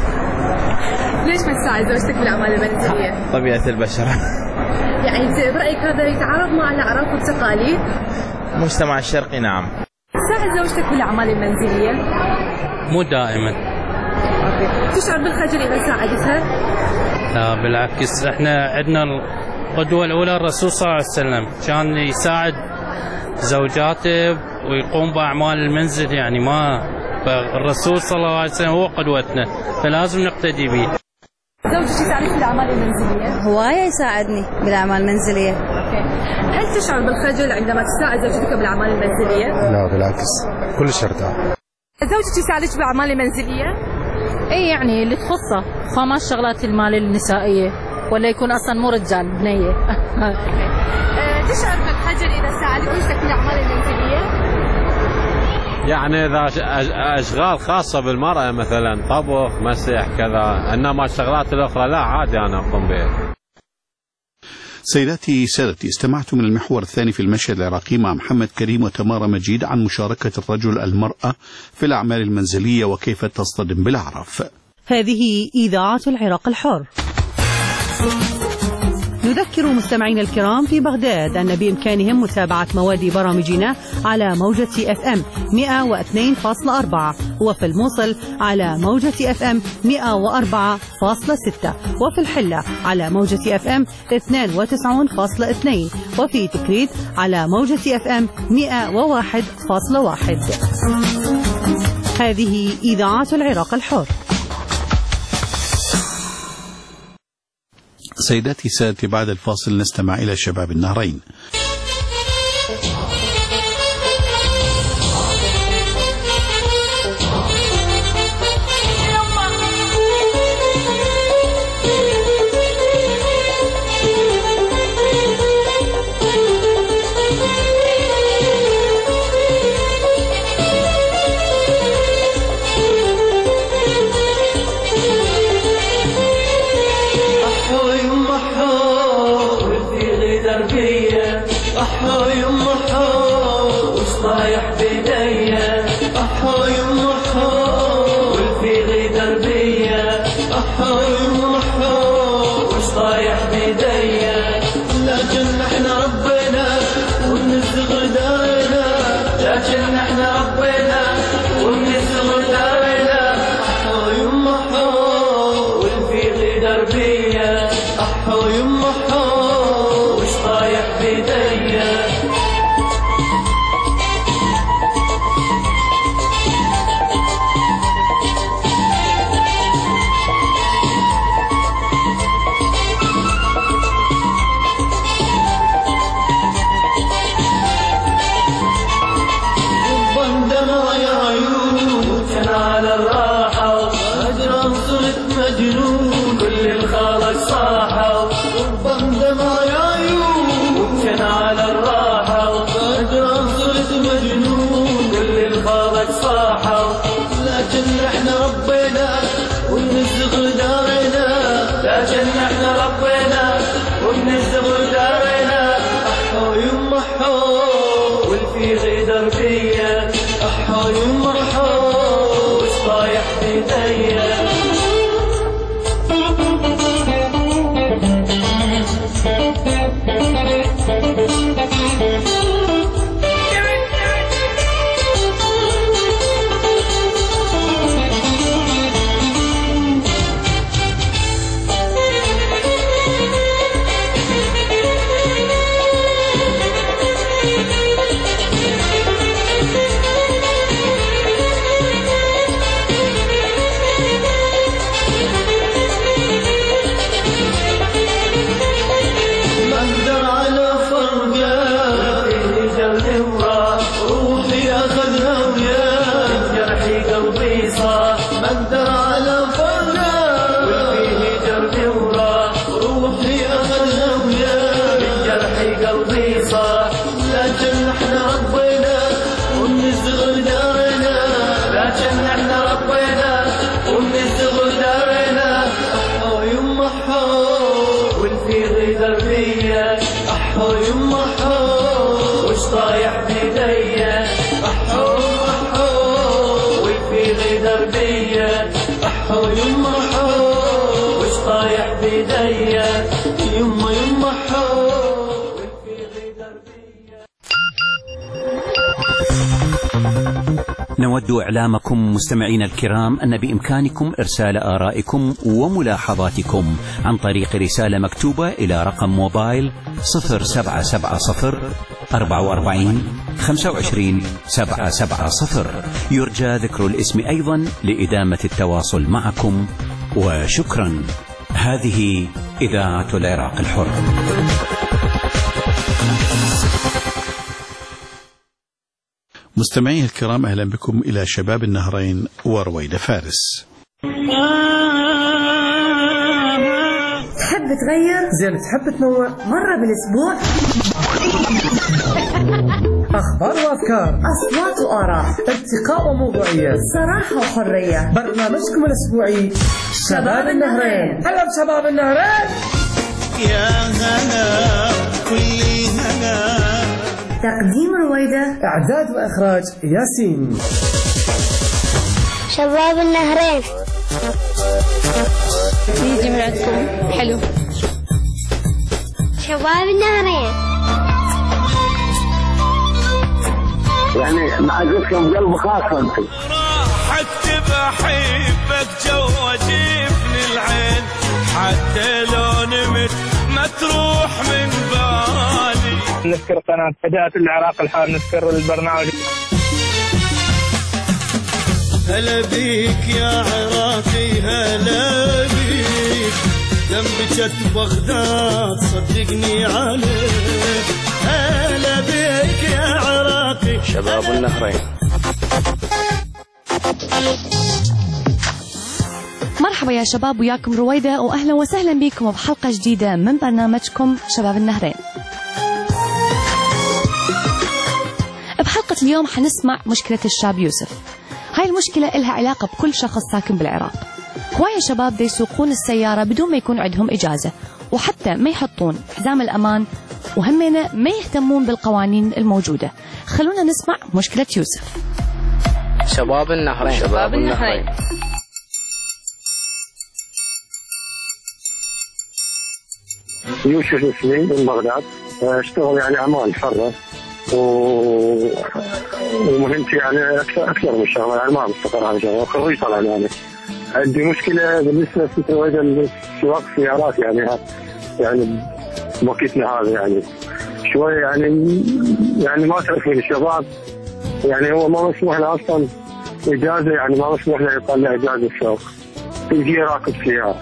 ليش ما تساعد زوجتك بالاعمال المنزليه؟ طبيعه البشر. يعني برأيك هذا يتعارض مع الأعراف والتقاليد؟ المجتمع الشرقي نعم. تساعد زوجتك بالأعمال المنزلية؟ مو دائما. أوكي. تشعر بالخجل إذا ساعدتها؟ لا بالعكس، احنا عندنا القدوة الأولى الرسول صلى الله عليه وسلم كان يساعد زوجاته ويقوم بأعمال المنزل، يعني ما فالرسول صلى الله عليه وسلم هو قدوتنا فلازم نقتدي به. زوجك يساعدك بالأعمال المنزلية؟ هواية يساعدني بالأعمال المنزلية. أوكي. هل تشعر بالخجل عندما تساعد زوجتك بالأعمال المنزلية؟ لا بالعكس، كل شيء ارتاح. زوجتك يساعدك بالأعمال المنزلية؟ اي يعني اللي تخصه، فما الشغلات المال النسائية ولا يكون أصلا مو رجال بنية. تشعر بالخجل إذا ساعدك زوجتك بالأعمال المنزلية؟ يعني إذا أشغال خاصة بالمرأة مثلا طبخ مسح كذا، إنما الشغلات الأخرى لا عادي أنا أقوم بها. سيداتي سادتي، استمعت من المحور الثاني في المشهد العراقي مع محمد كريم وتمارا مجيد عن مشاركة الرجل المرأة في الأعمال المنزلية وكيف تصطدم بالأعراف. هذه إذاعة العراق الحر. نذكر مستمعينا الكرام في بغداد أن بإمكانهم متابعة مواد برامجنا على موجة اف ام مئة واثنين فاصلة أربعة، وفي الموصل على موجة اف ام مئة وأربعة فاصلة ستة، وفي الحلة على موجة اف ام اثنين وتسعين فاصلة اثنين، وفي تكريت على موجة اف ام مئة وواحد فاصلة واحد. هذه إذاعة العراق الحر. سيداتي سادتي، بعد الفاصل نستمع إلى شباب النهرين. نود إعلامكم مستمعين الكرام أن بإمكانكم إرسال آرائكم وملاحظاتكم عن طريق رسالة مكتوبة إلى رقم موبايل صفر سبعة سبعة صفر أربعة وأربعين خمسة وعشرين سبعة سبعة صفر. يرجى ذكر الاسم أيضا لإدامة التواصل معكم، وشكرا. هذه إذاعة العراق الحر. مستمعي الكرام، أهلا بكم إلى شباب النهرين ورويدة فارس. تحب تغير؟ زين تحب تنوع مرة بالأسبوع؟ أخبار وأفكار، أصوات وآراء، ارتقاء وموضوعية، صراحة وحرية. برنامجكم الأسبوعي شباب النهرين. هلا بشباب النهرين. يا هلا كل هلا. تقديم رويدة، إعداد وإخراج ياسين. شباب النهرين. يجي من عندكم حلو. شباب النهرين. يعني معزتكم قلب خاص انت. راح اكتب احبك جوا جفن العين، حتى لو نمت ما تروح من بالي. نذكر قناة إذاعة العراق الحار، نذكر البرنامج. هلا بيك يا عراقي هلا بيك، جنبك بغداد صدقني عليك. هلا بيك يا عراقي. شباب النهرين. مرحبا يا شباب، وياكم رويدة، وأهلا وسهلا بكم بحلقة جديدة من برنامجكم شباب النهرين. بحلقة اليوم حنسمع مشكلة الشاب يوسف. هاي المشكلة إلها علاقة بكل شخص ساكن بالعراق. هواية شباب دي يسوقون السيارة بدون ما يكون عندهم إجازة، وحتى ما يحطون حزام الأمان، وهمنا ما يهتمون بالقوانين الموجودة. خلونا نسمع مشكلة يوسف. شباب النهرين. شباب النهرين. يوسف اسمي من بغداد، اشتغل يعني اعمال حره و... ومهمتي يعني اكثر اكثر من الشغل، يعني ما مستقر على شغل، خريج طبعا. يعني عندي مشكله بالنسبه لسواق السيارات، يعني يعني بوقتنا هذا يعني شوي يعني يعني ما تعرفين الشباب، يعني هو ما مسموح له اصلا اجازه، يعني ما مسموح له يطلع اجازه سوق، يجي راكب سياره.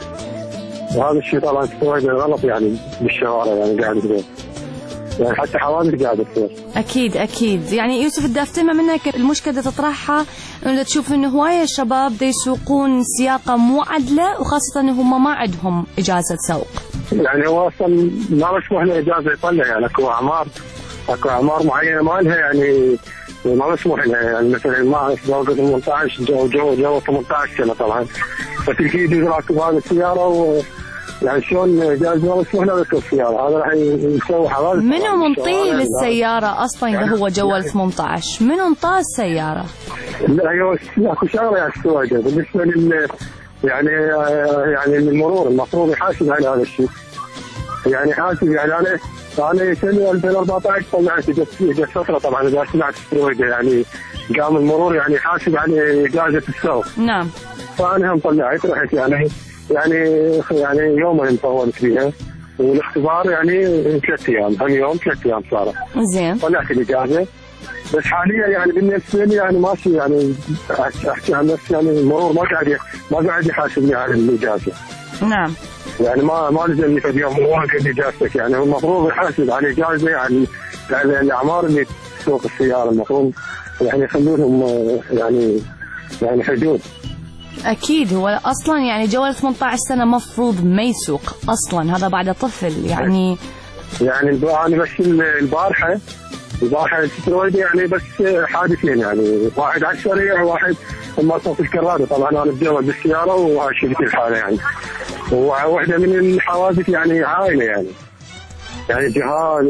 وهذا الشيء طبعا وايد غلط يعني بالشوارع، يعني قاعد يصير، يعني حتى حوادث قاعده تصير. اكيد اكيد. يعني يوسف بدي افتهم منك المشكله تطرحها انه تشوف انه هوايه الشباب دا يسوقون سياقه مو عدله، وخاصه انه هم ما عندهم اجازه سوق. يعني هو اصلا ما مسموح له اجازه يطلع، يعني اكو اعمار اكو اعمار معينه ما لها، يعني ما مسموح لها، يعني مثلا ما فوق ثمانية عشر جو جو جو ثمانية عشر سنه طبعا، فتلقيه يجي راكب هذه السياره و يعني شلون جاز ما مسموح له يركب السياره، هذا راح يسوي حوادث. منو منطيه للسياره اصلا اذا هو جوال ثمانية عشر؟ منو انطاه السياره؟ لا هي اكو شغله يعني السواقه بالنسبه لل يعني يعني المرور المفروض يحاسب على هذا الشيء، يعني حاسب. يعني انا انا سنه ألفين وأربعة عشر طلعت جت فتره طبعا اذا سمعت السواقه، يعني قام المرور يعني يحاسب على اجازه السوق. نعم. فانا هم طلعت رحت يعني يعني يعني يومين طولت فيها، والاختبار يعني ثلاث ايام، هم يوم ثلاث ايام صارت. زين. طلعت الاجازه، بس حاليا يعني بالنسبه لي يعني ماشي، يعني احكي عن نفسي يعني المرور ما قاعد ما قاعد يحاسبني على الاجازه. نعم. يعني ما ما لزمني في اليوم واجد اجازتك، يعني هو المفروض يحاسب على الاجازه، يعني يعني الاعمار اللي تسوق السياره المفروض يعني يخلونهم يعني يعني حدود. اكيد. هو اصلا يعني جوال ثمانية عشر سنه مفروض ما يسوق اصلا، هذا بعد طفل يعني. يعني انا بس البارحه البارحه رويدة يعني بس حادثين، يعني واحد على السريع وواحد لما صوت الكراده. طبعا انا بتجول بالسياره وشفت الحاله يعني، وواحده من الحوادث يعني عائله يعني يعني جهال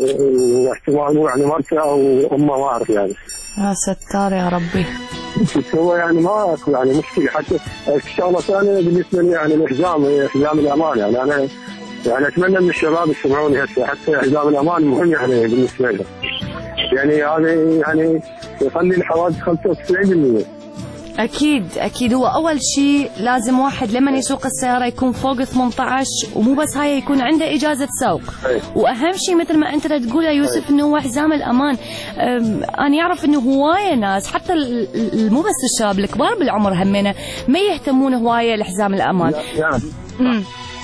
واحتمال يعني مرته او امه ما اعرف يعني. يا ستار يا ربي. هو يعني ما اكو يعني مشكله. حتى الشغله الثانيه بالنسبه لي يعني الحزام حزام الامان، يعني انا يعني اتمنى من الشباب يسمعوني هسه، حتى حزام الامان مهم يعني بالنسبه لهم، يعني هذا يعني يخلي الحوادث خمسة وتسعين بالمئة. اكيد اكيد. هو اول شيء لازم واحد لما يسوق السياره يكون فوق ثمانية عشر، ومو بس هاي يكون عنده اجازه سوق. واهم شيء مثل ما انت تقول يا يوسف انه هو حزام الامان. انا يعرف انه هوايه ناس حتى مو بس الشباب الكبار بالعمر همنا ما يهتمون هوايه لحزام الامان. يعني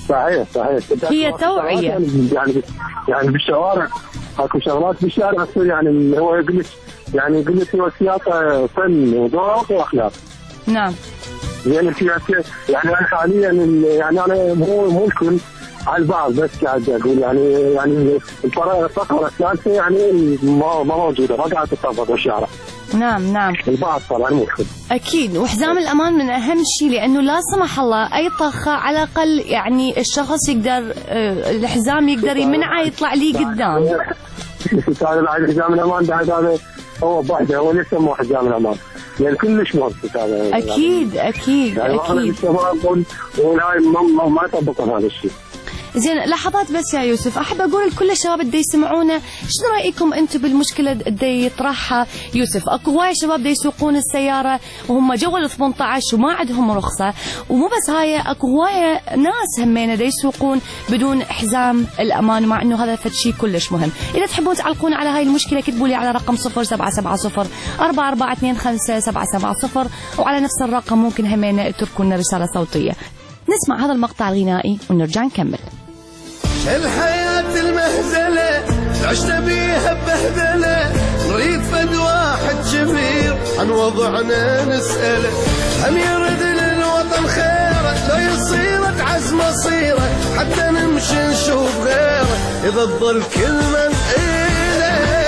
صحيح صحيح. هي توعية. يعني يعني بالشوارع اكو شغلات بالشارع تصير يعني هو يقول لك يعني يقول لك هو سياسه فن وذوق واخلاق. نعم. يعني السياسه يعني انا حاليا يعني انا مو مو الكل على البعض بس قاعد اقول يعني يعني الفقره الثالثه يعني ما ما موجوده ما قاعده تطبق بالشارع. نعم نعم. البعض طبعا مو الكل. اكيد، وحزام الامان من اهم شيء، لانه لا سمح الله اي طخه على الاقل يعني الشخص يقدر الحزام يقدر يمنعه يطلع لي قدام. هذا بعد حزام الامان بعد هذا هو بوحده هو ليس مو حزام الامان يعني كلش مهم هذا. اكيد اكيد يعني اكيد. الشباب وهاي ما ما يطبقون هذا الشيء. زين لحظات بس يا يوسف، احب اقول لكل الشباب اللي يسمعونا شنو رايكم انتم بالمشكله اللي يطرحها يوسف؟ اكو هواي شباب اللي يسوقون السياره وهم جو ال ثمانية عشر وما عندهم رخصه، ومو بس هاي اكو هواي ناس همينه اللي يسوقون بدون حزام الامان، مع انه هذا فد شيء كلش مهم. اذا تحبون تعلقون على هاي المشكله اكتبوا لي على رقم صفر سبعة سبعة صفر أربعة أربعة اثنين خمسة سبعة سبعة صفر، وعلى نفس الرقم ممكن همينه تتركوا لنا رساله صوتيه. نسمع هذا المقطع الغنائي ونرجع نكمل. الحياة المهزلة عشت بيها ببهدلة، نريد فد واحد جميل عن وضعنا نسأله، هم يرد للوطن خيره لو يصير تعز مصيره، حتى نمشي نشوف غيره إذا تظل كلمة ثقيلة.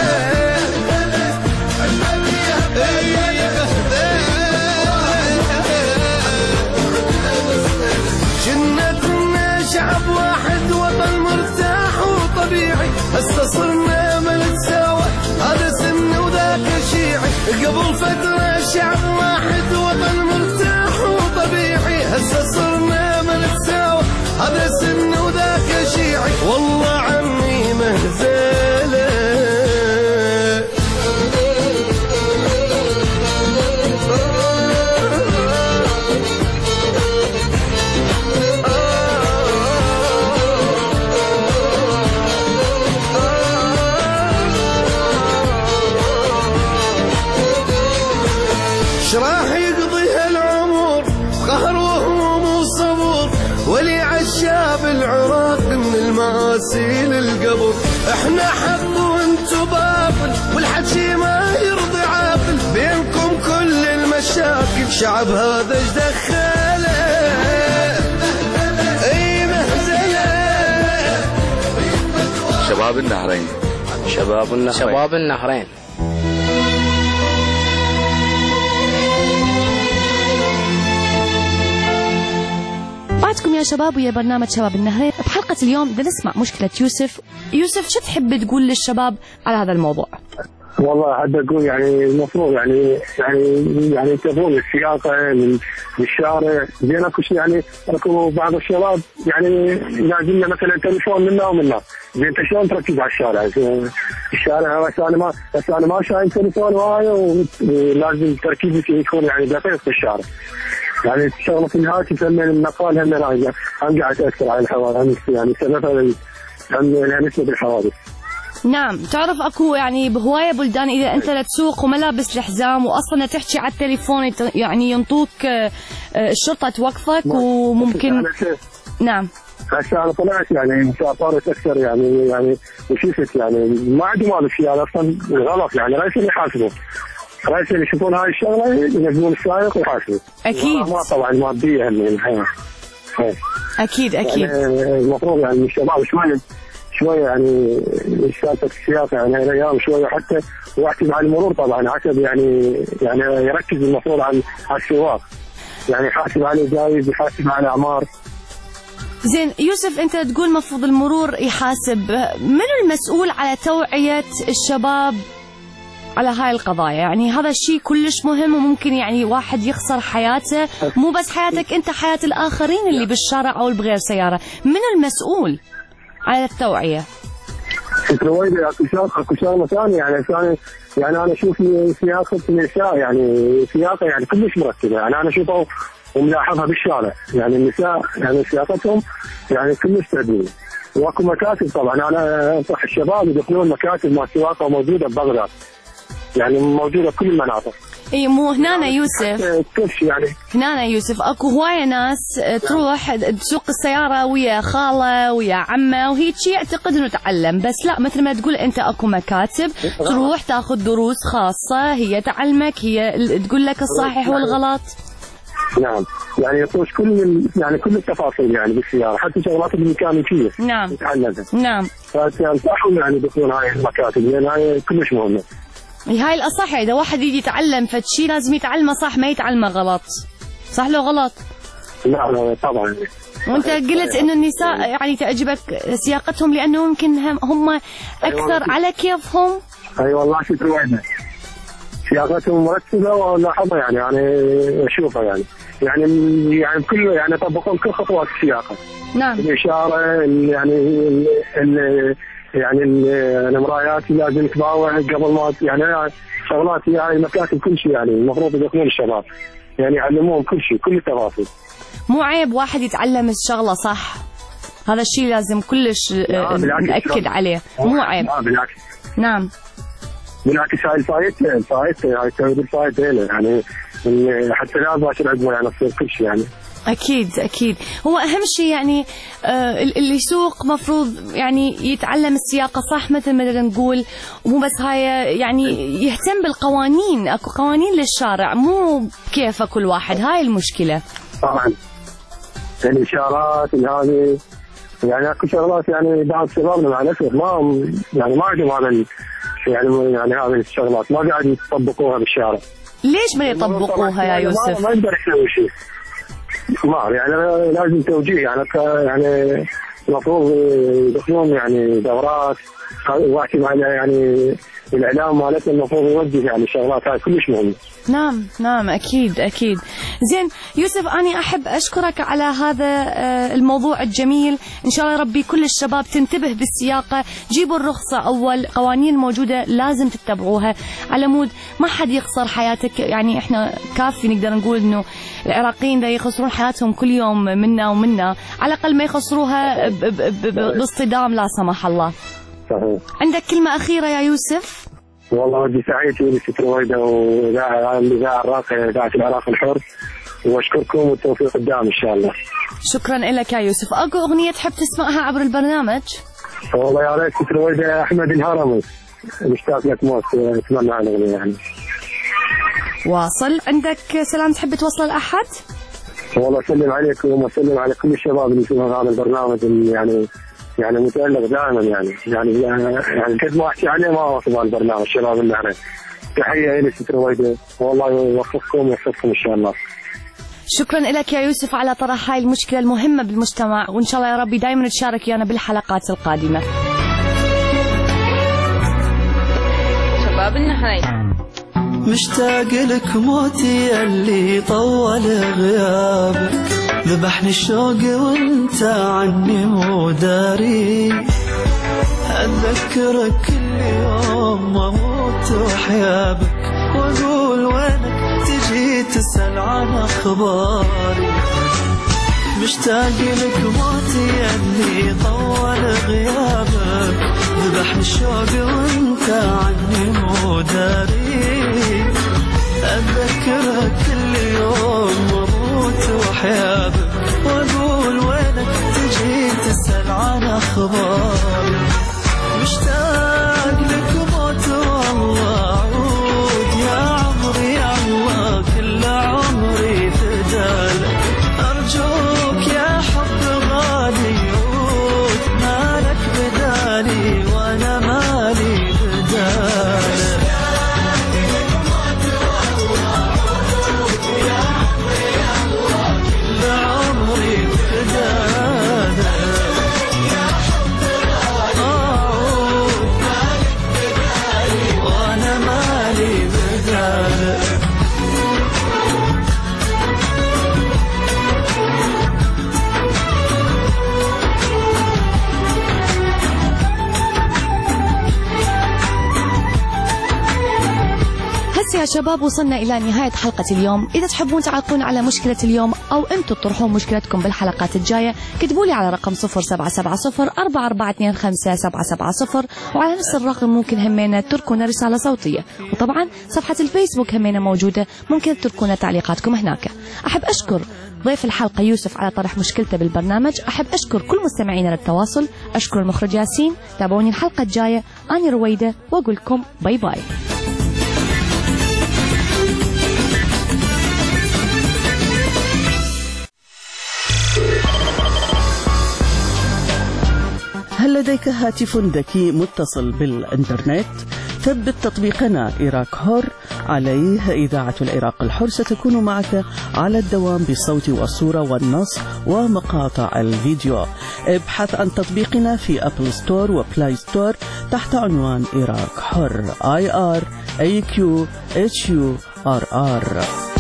جنتنا شعب واحد وطن مرتاح وطبيعي، هسه صرنا ما نتساوى هذا سن وذاك شيعي، قبل فترة شعب واحد وطن مرتاح وطبيعي، هسه صرنا ما نتساوى هذا سن وذاك شيعي، والله عني مهزلة. شراح يقضي هالعمر قهر وهموم وصبر، ولي عالشاب العراق من المآسي للقبر، احنا حق وانتو باطل والحكي ما يرضي عاقل، بينكم كل المشاكل شعب هذا ايش دخله؟ اي مهزله. شباب النهرين شباب النهرين شباب النهرين. بعدكم يا شباب ويا برنامج شباب النهرين. بحلقة اليوم بدنا نسمع مشكلة يوسف. يوسف شو تحب تقول للشباب على هذا الموضوع؟ والله احب اقول يعني المفروض يعني يعني يعني ينتبهون للسياقه بالشارع، زين اكو يعني اكو بعض الشباب يعني لازم له مثلا تليفون منا ومنا، زين انت شلون تركز على الشارع؟ الشارع بس انا ما بس انا ما شايل تليفون وهاي، ولازم تركيزك يكون يعني دقيق في الشارع. يعني الشغله في الهاتف هم النقال هم هم قاعد تاثر على الحوادث، يعني سببها يعني نسبه الحوادث. نعم، تعرف اكو يعني بهوايه بلدان اذا انت لا تسوق وما لابس الحزام واصلا تحكي على التليفون يعني ينطوك الشرطه توقفك وممكن. نعم. هسه انا طلعت يعني صارت اكثر يعني يعني وشفت يعني ما عندي مال السياره اصلا غلط، يعني رئيس يحاسبوا رئيس اللي يشوفون هاي الشغله ينزلون السائق ويحاسبوا. اكيد. ما طبعا ماديه من الحياه. اكيد اكيد. يعني المفروض يعني الشباب شويه شويه يعني سالفه السياقه يعني الايام شويه حتى واحتم على المرور طبعا حسب يعني يعني يركز المفروض على السواق، يعني يحاسب على الجايز يحاسب على الاعمار. زين يوسف، انت تقول المفروض المرور يحاسب، من المسؤول على توعيه الشباب على هاي القضايا؟ يعني هذا الشيء كلش مهم وممكن يعني واحد يخسر حياته، مو بس حياتك انت، حياة الاخرين اللي بالشارع او بغير سيارة. من المسؤول على التوعية؟ رويدة اكو شغله اكو شغله ثانيه يعني ثاني يعني انا اشوف سياقه النساء يعني سياقه يعني كلش مركبه، يعني انا اشوفها وملاحظها بالشارع، يعني النساء يعني سياقتهم يعني كلش تعديل. واكو مكاتب طبعا انا انصح الشباب يدخلون مكاتب مع سياقه موجوده ببغداد، يعني موجوده بكل المناطق. اي مو هنا يوسف، كل شيء يعني. هنا يوسف اكو هوايه ناس تروح تسوق السياره ويا خاله ويا عمه وهيك شيء يعتقد انه تعلم، بس لا مثل ما تقول انت اكو مكاتب تروح تاخذ دروس خاصه هي تعلمك، هي تقول لك الصحيح والغلط. نعم يعني يطوش كل يعني كل التفاصيل يعني بالسياره، حتى شغلات الميكانيكيه. نعم يتعلمها. نعم. فينصحهم يعني يدخلون هاي المكاتب لان هاي كلش مهمه. هاي الأصح، إذا واحد يجي يتعلم فشي لازم يتعلمه صح ما يتعلمه غلط. صح لو غلط؟ لا طبعا. وأنت قلت إنه النساء يعني تعجبك سياقتهم لأنه يمكن هم أكثر على كيفهم. أي والله شو تروعنا. سياقتهم مرتبة ولاحظها يعني يعني أشوفها يعني يعني يعني كل يعني يطبقون كل خطوات السياقة. نعم. الإشارة يعني ال يعني المرايات لازم تباوع قبل ما يعني شغلات يعني مكاتب كل شيء يعني المفروض يدخلون الشباب يعني يعلموهم كل شيء كل التفاصيل. مو عيب واحد يتعلم الشغلة صح، هذا الشيء لازم كلش نأكد عليه، مو عيب. لا بالعكس. نعم بالعكس هاي الفايدة الفايدة هاي تسوي الفايدة يعني حتى لا باشر عقبه يعني تصير كل شيء يعني. أكيد أكيد، هو أهم شيء يعني آه اللي يسوق مفروض يعني يتعلم السياقة صح مثل ما نقول، ومو بس هاي يعني يهتم بالقوانين، أكو قوانين للشارع مو كيف كل واحد، هاي المشكلة. طبعا الإشارات هذه يعني أكو شغلات يعني بعض شبابنا مع الأسف ما يعني ما عندهم هذا يعني يعني هذه الشغلات ما قاعد يطبقوها بالشارع. ليش ما يطبقوها يا يوسف؟ ما يقدر يسوي شيء. ما يعني لازم توجيه يعني يعني المفروض يدخلون يعني دورات واحد على يعني الاعلام مالتنا المفروض يوجه يعني الشغلات هاي كلش مهمه. نعم نعم اكيد اكيد. زين يوسف انا احب اشكرك على هذا الموضوع الجميل، ان شاء الله ربي كل الشباب تنتبه بالسياقه، جيبوا الرخصه اول، قوانين موجوده لازم تتبعوها على مود ما حد يخسر حياتك، يعني احنا كافي نقدر نقول انه العراقيين دا يخسرون حياتهم كل يوم منا ومنا، على الاقل ما يخسروها باصطدام لا سمح الله. صحيح. عندك كلمه اخيره يا يوسف؟ والله ودي سعيد في ست رويدة وإذاعة الإذاعة الراقية إذاعة العراق الحر، وأشكركم والتوفيق قدام إن شاء الله. شكرا لك يا يوسف. أكو أغنية تحب تسمعها عبر البرنامج؟ والله يا ريت ست رويدة أحمد الهرمي، مشتاق لك موت، أتمنى على الأغنية يعني. واصل. عندك سلام تحب توصل لأحد؟ والله أسلم عليكم وأسلم على كل الشباب اللي يسمعون هذا البرنامج اللي يعني يعني متألق دائما يعني يعني يعني قد ما احكي عليه ما اوصف على البرنامج الشباب اللي عليه. تحيه الى ست رويدة والله يوفقكم ويوفقكم ان شاء الله. شكرا لك يا يوسف على طرح هاي المشكله المهمه بالمجتمع، وان شاء الله يا ربي دائما تشارك ويانا بالحلقات القادمه. شباب النهاية مشتاق لك موتي اللي طول غيابك، ذبحني الشوق وانت عني مو داري، اتذكرك كل يوم اموت وحيابك، واقول وينك تجي تسأل عن اخباري. مشتاق لك موتي اللي طول غيابك، ذبحني الشوق وانت عني مو داري، اتذكرك كل يوم اموت وحيابك، واقول وينك تجي تسأل عن اخباري. مشتاق لك موت والله عود يا عمري يا الله، كل عمري فدالك، ارجوك يا حب غالي عود، مالك بدالي وانا مالي بدالك. بها شباب وصلنا إلى نهاية حلقة اليوم. إذا تحبون تعلقون على مشكلة اليوم أو أنتم تطرحون مشكلتكم بالحلقات الجاية كتبوا لي على رقم صفر سبعة سبعة صفر أربعة أربعة اثنين خمسة سبعة سبعة صفر، وعلى نفس الرقم ممكن همينا تركونا رسالة صوتية، وطبعا صفحة الفيسبوك همينا موجودة ممكن تركونا تعليقاتكم هناك. أحب أشكر ضيف الحلقة يوسف على طرح مشكلته بالبرنامج. أحب أشكر كل مستمعينا للتواصل. أشكر المخرج ياسين. تابعوني الحلقة الجاية. أنا رويدة وأقول لكم باي باي. هل لديك هاتف ذكي متصل بالإنترنت؟ ثبت تطبيقنا إيراك حر، عليه إذاعة العراق الحر ستكون معك على الدوام بالصوت والصورة والنص ومقاطع الفيديو. ابحث عن تطبيقنا في أبل ستور وبلاي ستور تحت عنوان إيراك حر. I R A Q H U R R.